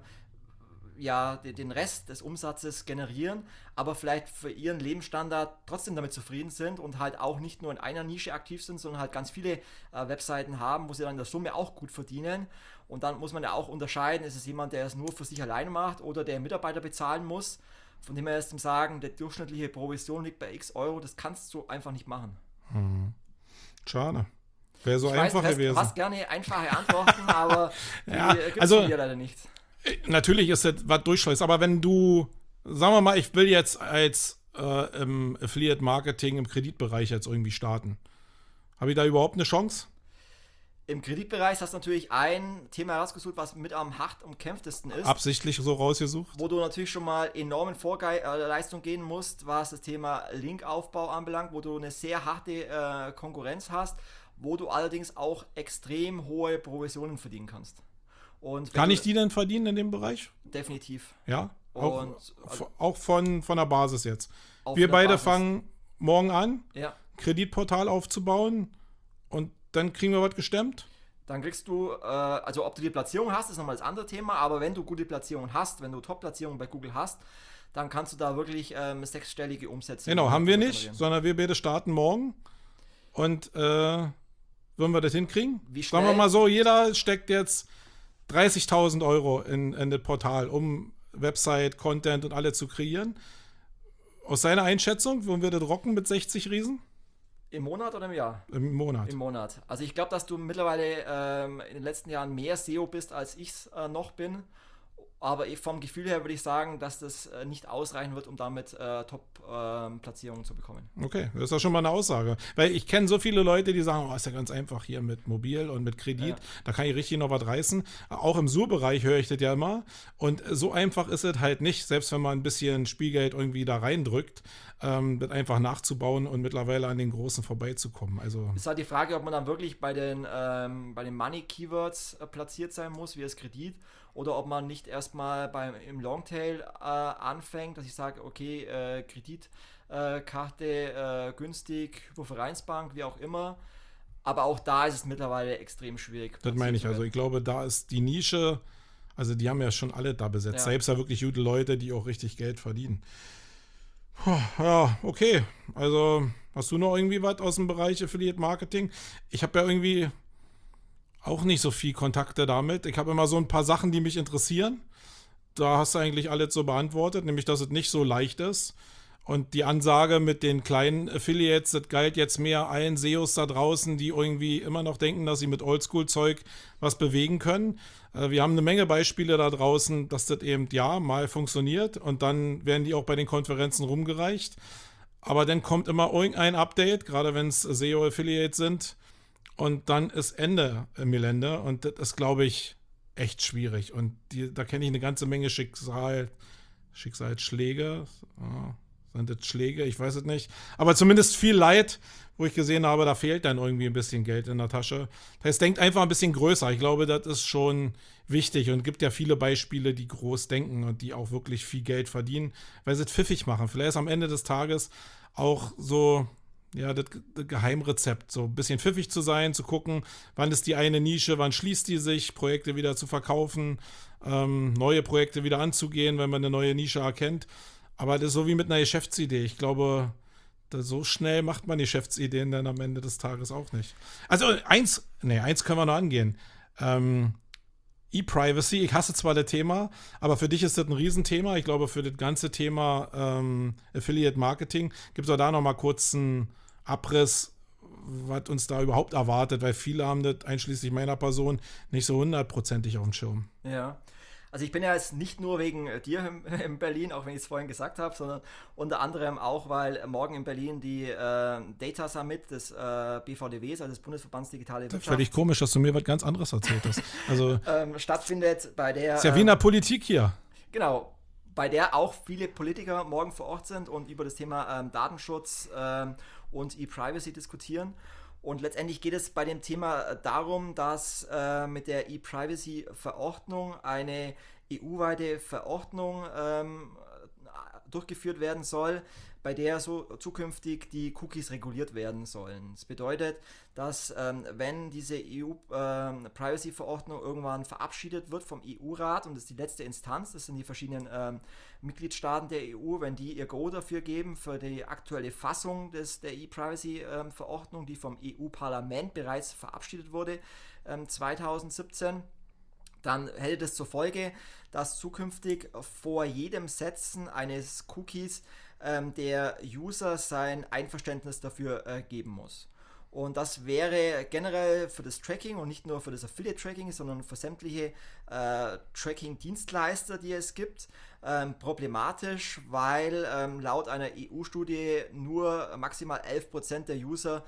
den Rest des Umsatzes generieren, aber vielleicht für ihren Lebensstandard trotzdem damit zufrieden sind und halt auch nicht nur in einer Nische aktiv sind, sondern halt ganz viele Webseiten haben, wo sie dann in der Summe auch gut verdienen. Und dann muss man ja auch unterscheiden, ist es jemand, der es nur für sich alleine macht oder der Mitarbeiter bezahlen muss. Von dem her ist zum Sagen, der durchschnittliche Provision liegt bei x Euro, das kannst du einfach nicht machen. Schade. Wäre so ich einfach weiß, gewesen. Du hast gerne einfache Antworten, aber die gibt es also von dir leider nicht. Natürlich ist das was durchschlägst, aber wenn du, sagen wir mal, ich will jetzt als im Affiliate-Marketing im Kreditbereich jetzt irgendwie starten, habe ich da überhaupt eine Chance? Im Kreditbereich hast du natürlich ein Thema herausgesucht, was mit am hart umkämpftesten ist. Absichtlich so rausgesucht? Wo du natürlich schon mal enormen Vorleistung gehen musst, was das Thema Linkaufbau anbelangt, wo du eine sehr harte Konkurrenz hast, wo du allerdings auch extrem hohe Provisionen verdienen kannst. Und kann ich die denn verdienen in dem Bereich? Definitiv. Ja? Und, auch von der Basis jetzt. Auf Wir der beide Basis. fangen morgen an, Ja. Kreditportal aufzubauen und dann kriegen wir was gestemmt? Dann kriegst du, also ob du die Platzierung hast, ist nochmal das andere Thema, aber wenn du gute Platzierungen hast, wenn du Top-Platzierungen bei Google hast, dann kannst du da wirklich sechsstellige Umsätze. Genau, haben wir nicht, sondern wir beide starten morgen und würden wir das hinkriegen? Wie Sagen wir schnell? mal so, jeder steckt jetzt 30.000 Euro in das Portal, um Website, Content und alles zu kreieren. Aus seiner Einschätzung, würden wir das rocken mit 60 Riesen? Im Monat oder im Jahr? Im Monat. Im Monat. Also ich glaube, dass du mittlerweile in den letzten Jahren mehr SEO bist, als ich es noch bin. Aber vom Gefühl her würde ich sagen, dass das nicht ausreichen wird, um damit Top-Platzierungen zu bekommen. Okay, das ist ja schon mal eine Aussage. Weil ich kenne so viele Leute, die sagen, ist ja ganz einfach hier mit Mobil und mit Kredit, Ja. da kann ich richtig noch was reißen. Auch im Sur-Bereich höre ich das ja immer. Und so einfach ist es halt nicht, selbst wenn man ein bisschen Spielgeld irgendwie da reindrückt, das einfach nachzubauen und mittlerweile an den Großen vorbeizukommen. Also Ist halt die Frage, ob man dann wirklich bei den Money-Keywords platziert sein muss, wie das Kredit, oder ob man nicht erstmal im Longtail anfängt, dass ich sage, okay, Kreditkarte günstig, Hypovereinsbank, wie auch immer. Aber auch da ist es mittlerweile extrem schwierig. das meine ich. platziert zu Also ich glaube, da ist die Nische, also die haben ja schon alle da besetzt. Ja. Selbst ja wirklich gute Leute, die auch richtig Geld verdienen. Ja, okay. Also hast du noch irgendwie was aus dem Bereich Affiliate Marketing? Ich habe ja irgendwie auch nicht so viel Kontakte damit. Ich habe immer so ein paar Sachen, die mich interessieren. Da hast du eigentlich alles so beantwortet, nämlich, dass es nicht so leicht ist. Und die Ansage mit den kleinen Affiliates, das galt jetzt mehr allen SEOs da draußen, die irgendwie immer noch denken, dass sie mit Oldschool-Zeug was bewegen können. Wir haben eine Menge Beispiele da draußen, dass das eben mal funktioniert und dann werden die auch bei den Konferenzen rumgereicht. Aber dann kommt immer irgendein Update, gerade wenn es SEO-Affiliates sind. Und dann ist Ende im Gelände und das ist, glaube ich, echt schwierig. Und da kenne ich eine ganze Menge Schicksalsschläge. Sind das Schläge? Ich weiß es nicht. Aber zumindest viel Leid, wo ich gesehen habe, da fehlt dann irgendwie ein bisschen Geld in der Tasche. Das heißt, denkt einfach ein bisschen größer. Ich glaube, das ist schon wichtig und gibt ja viele Beispiele, die groß denken und die auch wirklich viel Geld verdienen, weil sie es pfiffig machen. Vielleicht ist am Ende des Tages auch so, ja, das Geheimrezept, so ein bisschen pfiffig zu sein, zu gucken, wann ist die eine Nische, wann schließt die sich, Projekte wieder zu verkaufen, neue Projekte wieder anzugehen, wenn man eine neue Nische erkennt. Aber das ist so wie mit einer Geschäftsidee. Ich glaube, so schnell macht man Geschäftsideen dann am Ende des Tages auch nicht. Also eins können wir noch angehen. E-Privacy, ich hasse zwar das Thema, aber für dich ist das ein Riesenthema. Ich glaube, für das ganze Thema Affiliate Marketing gibt es auch da nochmal kurz einen Abriss, was uns da überhaupt erwartet, weil viele haben das, einschließlich meiner Person, nicht so 100%ig auf dem Schirm. Ja. Also ich bin ja jetzt nicht nur wegen dir in Berlin, auch wenn ich es vorhin gesagt habe, sondern unter anderem auch, weil morgen in Berlin die Data Summit des BVDWs, also des Bundesverbands Digitale Wirtschaft, Völlig komisch, dass du mir was ganz anderes erzählt hast. Also stattfindet, bei der... ist ja wie in der Politik hier. Genau, bei der auch viele Politiker morgen vor Ort sind und über das Thema Datenschutz und E-Privacy diskutieren. Und letztendlich geht es bei dem Thema darum, dass mit der E-Privacy-Verordnung eine EU-weite Verordnung durchgeführt werden soll, bei der so zukünftig die Cookies reguliert werden sollen. Das bedeutet, dass wenn diese EU-Privacy-Verordnung irgendwann verabschiedet wird vom EU-Rat, und das ist die letzte Instanz, das sind die verschiedenen Mitgliedstaaten der EU, wenn die ihr Go dafür geben, für die aktuelle Fassung der E-Privacy-Verordnung, die vom EU-Parlament bereits verabschiedet wurde, 2017, dann hätte das zur Folge, dass zukünftig vor jedem Setzen eines Cookies der User sein Einverständnis dafür geben muss. Und das wäre generell für das Tracking und nicht nur für das Affiliate-Tracking, sondern für sämtliche Tracking-Dienstleister, die es gibt, problematisch, weil laut einer EU-Studie nur maximal 11% der User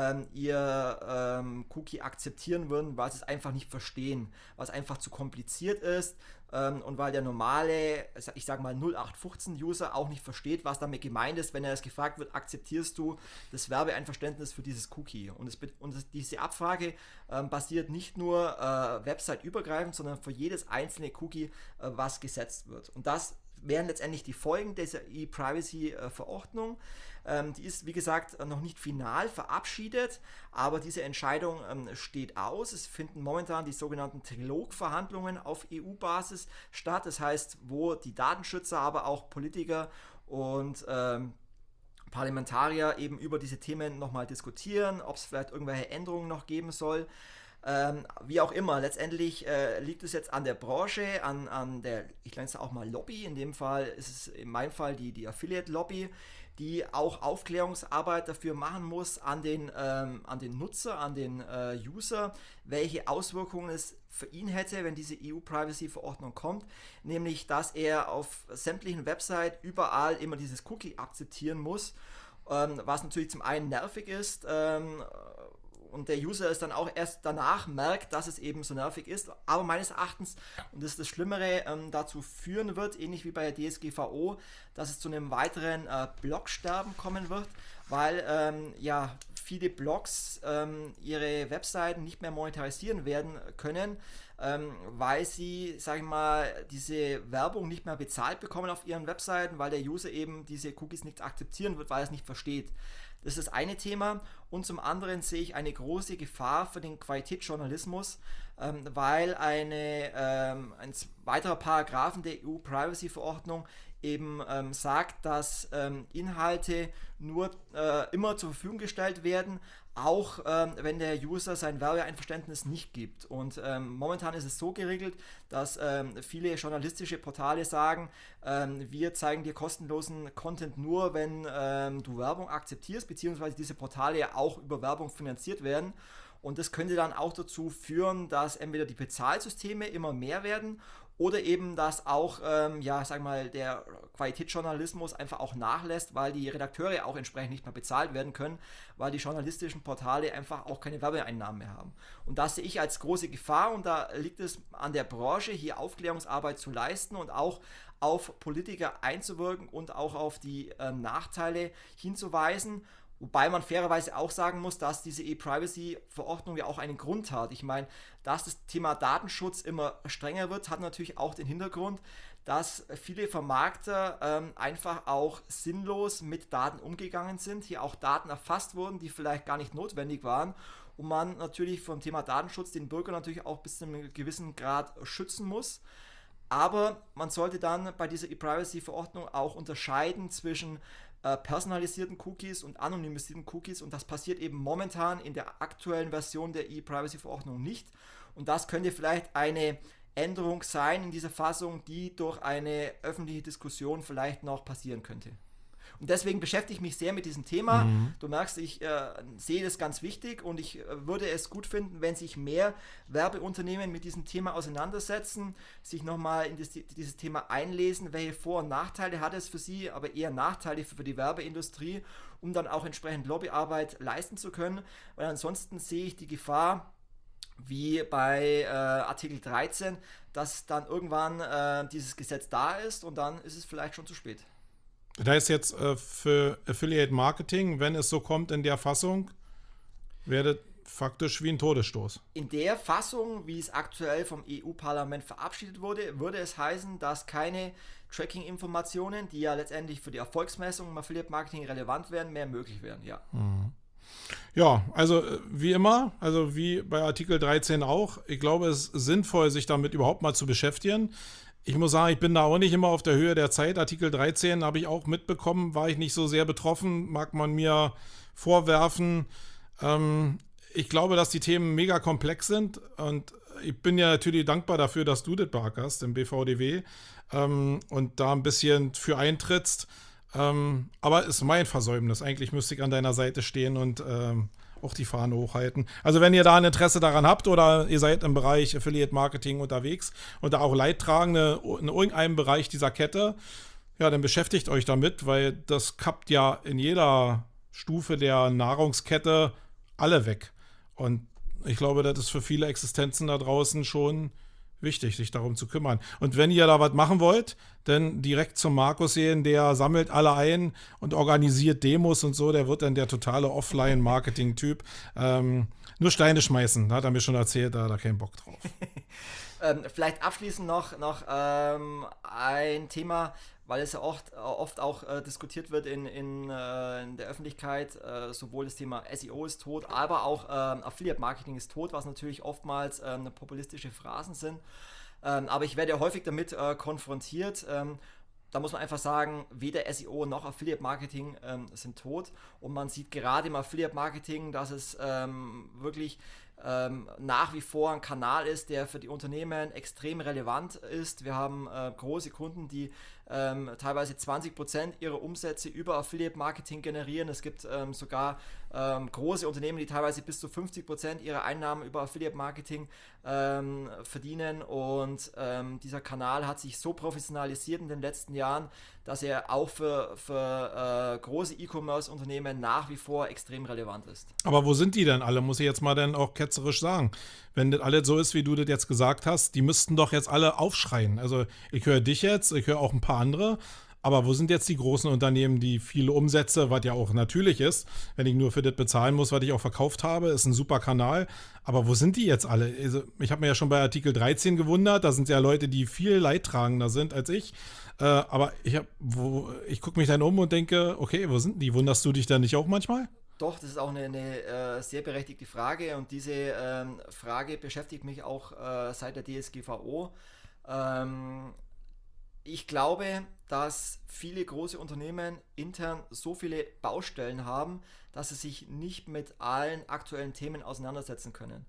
ihr Cookie akzeptieren würden, weil sie es einfach nicht verstehen, weil es einfach zu kompliziert ist. Und weil der normale, ich sage mal 0815-User auch nicht versteht, was damit gemeint ist, wenn er es gefragt wird, akzeptierst du das Werbeeinverständnis für dieses Cookie? Und diese Abfrage basiert nicht nur website-übergreifend, sondern für jedes einzelne Cookie, was gesetzt wird. Und das wären letztendlich die Folgen dieser E-Privacy-Verordnung. Die ist, wie gesagt, noch nicht final verabschiedet, aber diese Entscheidung steht aus. Es finden momentan die sogenannten Trilogverhandlungen auf EU-Basis statt. Das heißt, wo die Datenschützer, aber auch Politiker und Parlamentarier eben über diese Themen nochmal diskutieren, ob es vielleicht irgendwelche Änderungen noch geben soll. Wie auch immer, letztendlich liegt es jetzt an der Branche, an der, ich nenne es auch mal Lobby, in dem Fall ist es in meinem Fall die Affiliate-Lobby, die auch Aufklärungsarbeit dafür machen muss an den Nutzer, an den User, welche Auswirkungen es für ihn hätte, wenn diese EU-Privacy-Verordnung kommt, nämlich, dass er auf sämtlichen Websites überall immer dieses Cookie akzeptieren muss, was natürlich zum einen nervig ist, und der User es dann auch erst danach merkt, dass es eben so nervig ist, aber meines Erachtens, und das ist das Schlimmere, dazu führen wird, ähnlich wie bei der DSGVO, dass es zu einem weiteren Blogsterben kommen wird, weil viele Blogs ihre Webseiten nicht mehr monetarisieren werden können, weil sie, sage ich mal, diese Werbung nicht mehr bezahlt bekommen auf ihren Webseiten, weil der User eben diese Cookies nicht akzeptieren wird, weil er es nicht versteht. Das ist das eine Thema, und zum anderen sehe ich eine große Gefahr für den Qualitätsjournalismus, weil ein weiterer Paragraphen der EU-Privacy-Verordnung eben sagt, dass Inhalte nur immer zur Verfügung gestellt werden, auch wenn der User sein Werbeeinverständnis nicht gibt. Und momentan ist es so geregelt, dass viele journalistische Portale sagen, wir zeigen dir kostenlosen Content nur, wenn du Werbung akzeptierst, beziehungsweise diese Portale ja auch über Werbung finanziert werden. Und das könnte dann auch dazu führen, dass entweder die Bezahlsysteme immer mehr werden oder eben, dass auch, der Qualitätsjournalismus einfach auch nachlässt, weil die Redakteure auch entsprechend nicht mehr bezahlt werden können, weil die journalistischen Portale einfach auch keine Werbeeinnahmen mehr haben. Und das sehe ich als große Gefahr, und da liegt es an der Branche, hier Aufklärungsarbeit zu leisten und auch auf Politiker einzuwirken und auch auf die Nachteile hinzuweisen. Wobei man fairerweise auch sagen muss, dass diese E-Privacy-Verordnung ja auch einen Grund hat. Ich meine, dass das Thema Datenschutz immer strenger wird, hat natürlich auch den Hintergrund, dass viele Vermarkter einfach auch sinnlos mit Daten umgegangen sind, hier auch Daten erfasst wurden, die vielleicht gar nicht notwendig waren, und man natürlich vom Thema Datenschutz den Bürger natürlich auch bis zu einem gewissen Grad schützen muss. Aber man sollte dann bei dieser E-Privacy-Verordnung auch unterscheiden zwischen personalisierten Cookies und anonymisierten Cookies, und das passiert eben momentan in der aktuellen Version der E-Privacy-Verordnung nicht, und das könnte vielleicht eine Änderung sein in dieser Fassung, die durch eine öffentliche Diskussion vielleicht noch passieren könnte. Und deswegen beschäftige ich mich sehr mit diesem Thema. Du merkst, ich sehe das ganz wichtig, und ich würde es gut finden, wenn sich mehr Werbeunternehmen mit diesem Thema auseinandersetzen, sich nochmal in dieses Thema einlesen, welche Vor- und Nachteile hat es für sie, aber eher Nachteile für die Werbeindustrie, um dann auch entsprechend Lobbyarbeit leisten zu können, weil ansonsten sehe ich die Gefahr, wie bei Artikel 13, dass dann irgendwann dieses Gesetz da ist, und dann ist es vielleicht schon zu spät. Da ist jetzt für Affiliate Marketing, wenn es so kommt in der Fassung, wäre faktisch wie ein Todesstoß. In der Fassung, wie es aktuell vom EU-Parlament verabschiedet wurde, würde es heißen, dass keine Tracking-Informationen, die ja letztendlich für die Erfolgsmessung im Affiliate Marketing relevant wären, mehr möglich wären. Ja. Ja, also wie immer, also wie bei Artikel 13 auch, ich glaube, es ist sinnvoll, sich damit überhaupt mal zu beschäftigen. Ich muss sagen, ich bin da auch nicht immer auf der Höhe der Zeit. Artikel 13 habe ich auch mitbekommen, war ich nicht so sehr betroffen, mag man mir vorwerfen. Ich glaube, dass die Themen mega komplex sind, und ich bin ja natürlich dankbar dafür, dass du das beackerst im BVDW und da ein bisschen für eintrittst. Aber ist mein Versäumnis. Eigentlich müsste ich an deiner Seite stehen und auch die Fahne hochhalten. Also wenn ihr da ein Interesse daran habt oder ihr seid im Bereich Affiliate Marketing unterwegs und da auch Leidtragende in irgendeinem Bereich dieser Kette, ja, dann beschäftigt euch damit, weil das kappt ja in jeder Stufe der Nahrungskette alle weg. Und ich glaube, das ist für viele Existenzen da draußen schon wichtig, sich darum zu kümmern. Und wenn ihr da was machen wollt, dann direkt zum Markus sehen, der sammelt alle ein und organisiert Demos und so, der wird dann der totale Offline-Marketing-Typ. Nur Steine schmeißen, da hat er mir schon erzählt, da hat er keinen Bock drauf. Vielleicht abschließend noch ein Thema, weil es ja oft auch diskutiert wird in der Öffentlichkeit, sowohl das Thema SEO ist tot, aber auch Affiliate Marketing ist tot, was natürlich oftmals populistische Phrasen sind. Aber ich werde ja häufig damit konfrontiert. Da muss man einfach sagen, weder SEO noch Affiliate Marketing sind tot. Und man sieht gerade im Affiliate Marketing, dass es wirklich nach wie vor ein Kanal ist, der für die Unternehmen extrem relevant ist. Wir haben große Kunden, die teilweise 20% ihrer Umsätze über Affiliate-Marketing generieren. Es gibt sogar große Unternehmen, die teilweise bis zu 50% ihrer Einnahmen über Affiliate-Marketing verdienen. Und dieser Kanal hat sich so professionalisiert in den letzten Jahren, dass er auch für große E-Commerce-Unternehmen nach wie vor extrem relevant ist. Aber wo sind die denn alle, muss ich jetzt mal dann auch ketzerisch sagen. Wenn das alles so ist, wie du das jetzt gesagt hast, die müssten doch jetzt alle aufschreien. Also ich höre dich jetzt, ich höre auch ein paar andere, aber wo sind jetzt die großen Unternehmen, die viele Umsätze, was ja auch natürlich ist, wenn ich nur für das bezahlen muss, was ich auch verkauft habe, ist ein super Kanal, aber wo sind die jetzt alle? Also ich habe mir ja schon bei Artikel 13 gewundert, da sind ja Leute, die viel leidtragender sind als ich, aber ich gucke mich dann um und denke, okay, wo sind die? Wunderst du dich da nicht auch manchmal? Doch, das ist auch eine sehr berechtigte Frage und diese Frage beschäftigt mich auch seit der DSGVO. Ich glaube, dass viele große Unternehmen intern so viele Baustellen haben, dass sie sich nicht mit allen aktuellen Themen auseinandersetzen können.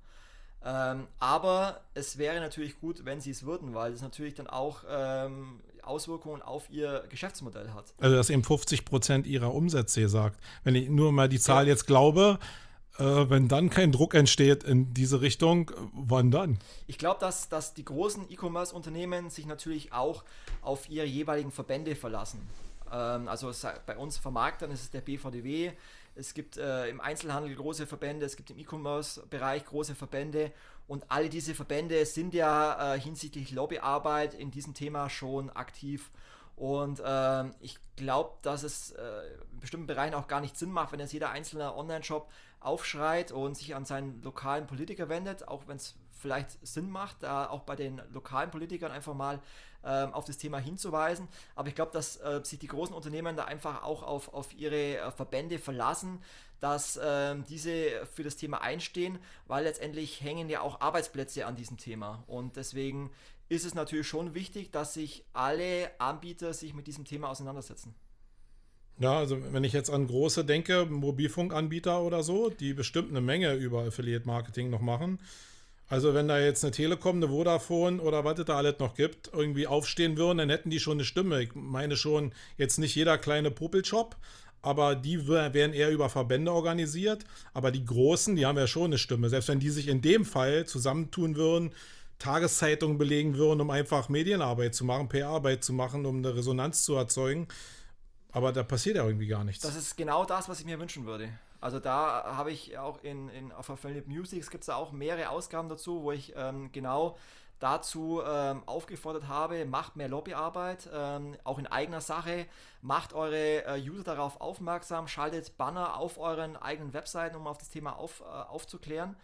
Aber es wäre natürlich gut, wenn sie es würden, weil es natürlich dann auch Auswirkungen auf ihr Geschäftsmodell hat. Also dass eben 50% ihrer Umsätze sagt. Wenn ich nur mal die Zahl jetzt glaube, wenn dann kein Druck entsteht in diese Richtung, wann dann? Ich glaube, dass die großen E-Commerce-Unternehmen sich natürlich auch auf ihre jeweiligen Verbände verlassen. Also bei uns Vermarktern ist es der BVDW, es gibt im Einzelhandel große Verbände, es gibt im E-Commerce-Bereich große Verbände und alle diese Verbände sind ja hinsichtlich Lobbyarbeit in diesem Thema schon aktiv. Und ich glaube, dass es in bestimmten Bereichen auch gar nicht Sinn macht, wenn jetzt jeder einzelne Online-Shop aufschreit und sich an seinen lokalen Politiker wendet, auch wenn es vielleicht Sinn macht, da auch bei den lokalen Politikern einfach mal auf das Thema hinzuweisen. Aber ich glaube, dass sich die großen Unternehmen da einfach auch auf ihre Verbände verlassen, dass diese für das Thema einstehen, weil letztendlich hängen ja auch Arbeitsplätze an diesem Thema. Und deswegen ist es natürlich schon wichtig, dass sich alle Anbieter sich mit diesem Thema auseinandersetzen. Ja, also wenn ich jetzt an große denke, Mobilfunkanbieter oder so, die bestimmt eine Menge über Affiliate-Marketing noch machen. Also wenn da jetzt eine Telekom, eine Vodafone oder was es da alles noch gibt, irgendwie aufstehen würden, dann hätten die schon eine Stimme. Ich meine schon, jetzt nicht jeder kleine Popelshop, aber die werden eher über Verbände organisiert. Aber die Großen, die haben ja schon eine Stimme. Selbst wenn die sich in dem Fall zusammentun würden, Tageszeitungen belegen würden, um einfach Medienarbeit zu machen, PR-Arbeit zu machen, um eine Resonanz zu erzeugen. Aber da passiert ja irgendwie gar nichts. Das ist genau das, was ich mir wünschen würde. Also da habe ich auch auf Affiliate Music gibt es da auch mehrere Ausgaben dazu, wo ich genau dazu aufgefordert habe, macht mehr Lobbyarbeit, auch in eigener Sache, macht eure User darauf aufmerksam, schaltet Banner auf euren eigenen Webseiten, um auf das Thema aufzuklären.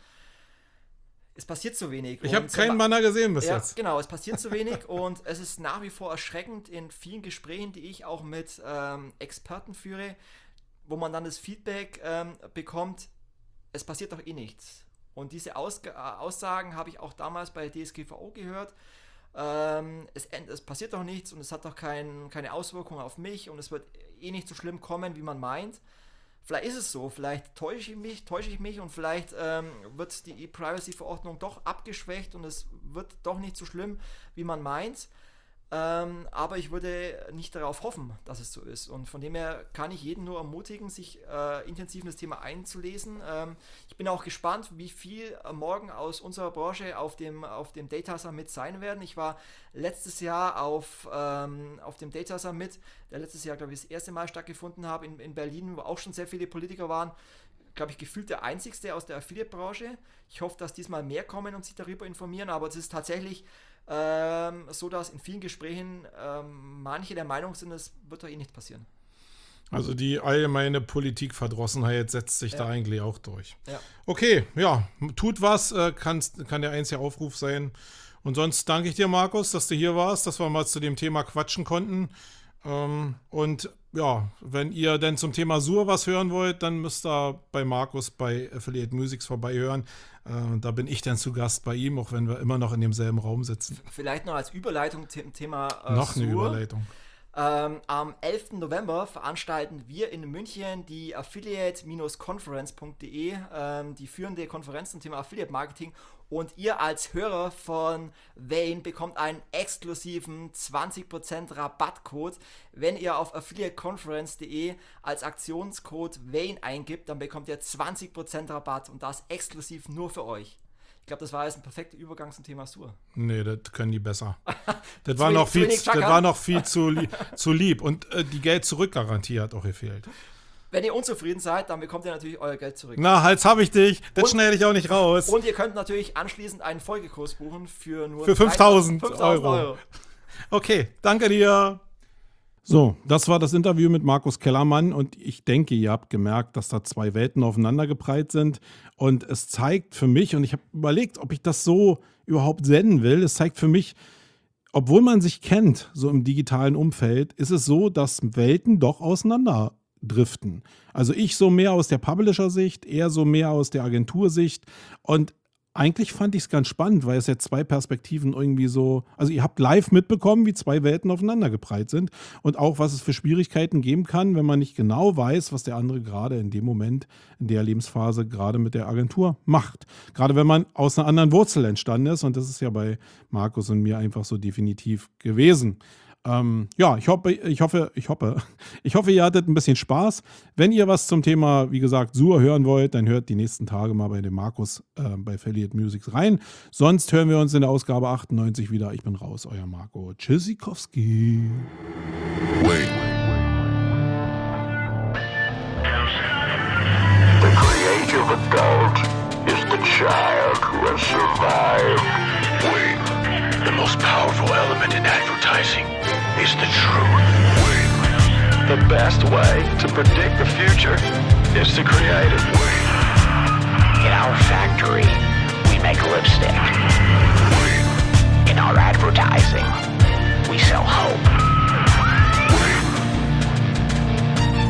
Es passiert zu wenig. Ich habe keinen Banner gesehen bis ja, jetzt. Genau, es passiert zu wenig und es ist nach wie vor erschreckend in vielen Gesprächen, die ich auch mit Experten führe, wo man dann das Feedback bekommt, es passiert doch eh nichts. Und diese Aussagen habe ich auch damals bei DSGVO gehört. Es passiert doch nichts und es hat doch keine Auswirkungen auf mich und es wird eh nicht so schlimm kommen, wie man meint. Vielleicht ist es so, vielleicht täusche ich mich und vielleicht wird die E-Privacy-Verordnung doch abgeschwächt und es wird doch nicht so schlimm, wie man meint. Aber ich würde nicht darauf hoffen, dass es so ist. Und von dem her kann ich jeden nur ermutigen, sich intensiv in das Thema einzulesen. Ich bin auch gespannt, wie viel morgen aus unserer Branche auf dem Data Summit sein werden. Ich war letztes Jahr auf dem Data Summit, der letztes Jahr, glaube ich, das erste Mal stattgefunden habe in Berlin, wo auch schon sehr viele Politiker waren. Glaube ich, gefühlt der einzigste aus der Affiliate-Branche. Ich hoffe, dass diesmal mehr kommen und sich darüber informieren, aber es ist tatsächlich so, dass in vielen Gesprächen manche der Meinung sind, es wird doch eh nicht passieren. Also die allgemeine Politikverdrossenheit setzt sich da eigentlich auch durch. Ja. Okay, ja, tut was, kann der einzige Aufruf sein. Und sonst danke ich dir, Markus, dass du hier warst, dass wir mal zu dem Thema quatschen konnten. Und ja, wenn ihr denn zum Thema Sur was hören wollt, dann müsst ihr bei Markus bei Affiliate Musics vorbeihören. Da bin ich dann zu Gast bei ihm, auch wenn wir immer noch in demselben Raum sitzen. Vielleicht noch als Überleitung zum Thema noch Sur. eine Überleitung. Am 11. November veranstalten wir in München die affiliate-conference.de, die führende Konferenz zum Thema Affiliate Marketing, und ihr als Hörer von Vane bekommt einen exklusiven 20% Rabattcode. Wenn ihr auf affiliateconference.de als Aktionscode Vane eingibt, dann bekommt ihr 20% Rabatt und das exklusiv nur für euch. Ich glaube, das war jetzt ein perfekter Übergang zum Thema Sur. Nee, das können die besser. Das war noch viel zu lieb. Und die Geld-Zurück-Garantie hat auch gefehlt. Wenn ihr unzufrieden seid, dann bekommt ihr natürlich euer Geld zurück. Na, Hals hab ich dich. Das schneide ich auch nicht raus. Und ihr könnt natürlich anschließend einen Folgekurs buchen für nur 5.000 Euro. Okay, danke dir. So, das war das Interview mit Markus Kellermann und ich denke, ihr habt gemerkt, dass da zwei Welten aufeinandergeprallt sind und es zeigt für mich, und ich habe überlegt, ob ich das so überhaupt senden will, es zeigt für mich, obwohl man sich kennt, so im digitalen Umfeld, ist es so, dass Welten doch auseinanderdriften. Also ich so mehr aus der Publisher-Sicht, er so mehr aus der Agentursicht und eigentlich fand ich es ganz spannend, weil es jetzt zwei Perspektiven irgendwie so, also ihr habt live mitbekommen, wie zwei Welten aufeinandergeprallt sind und auch, was es für Schwierigkeiten geben kann, wenn man nicht genau weiß, was der andere gerade in dem Moment, in der Lebensphase gerade mit der Agentur macht. Gerade wenn man aus einer anderen Wurzel entstanden ist und das ist ja bei Markus und mir einfach so definitiv gewesen. Ja, ich hoffe, ihr hattet ein bisschen Spaß. Wenn ihr was zum Thema, wie gesagt, Sur hören wollt, dann hört die nächsten Tage mal bei dem Markus bei Affiliate Musics rein. Sonst hören wir uns in der Ausgabe 98 wieder. Ich bin raus, euer Marco. Tschüssikowski. Wait. The creative adult is the child who has survived. Wait. The most powerful element in advertising is the truth. Wait. The best way to predict the future is to create it. Wait. In our factory, we make lipstick. Wait. In our advertising, we sell hope. Wait.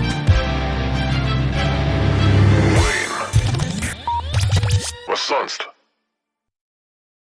Wait. Was sonst?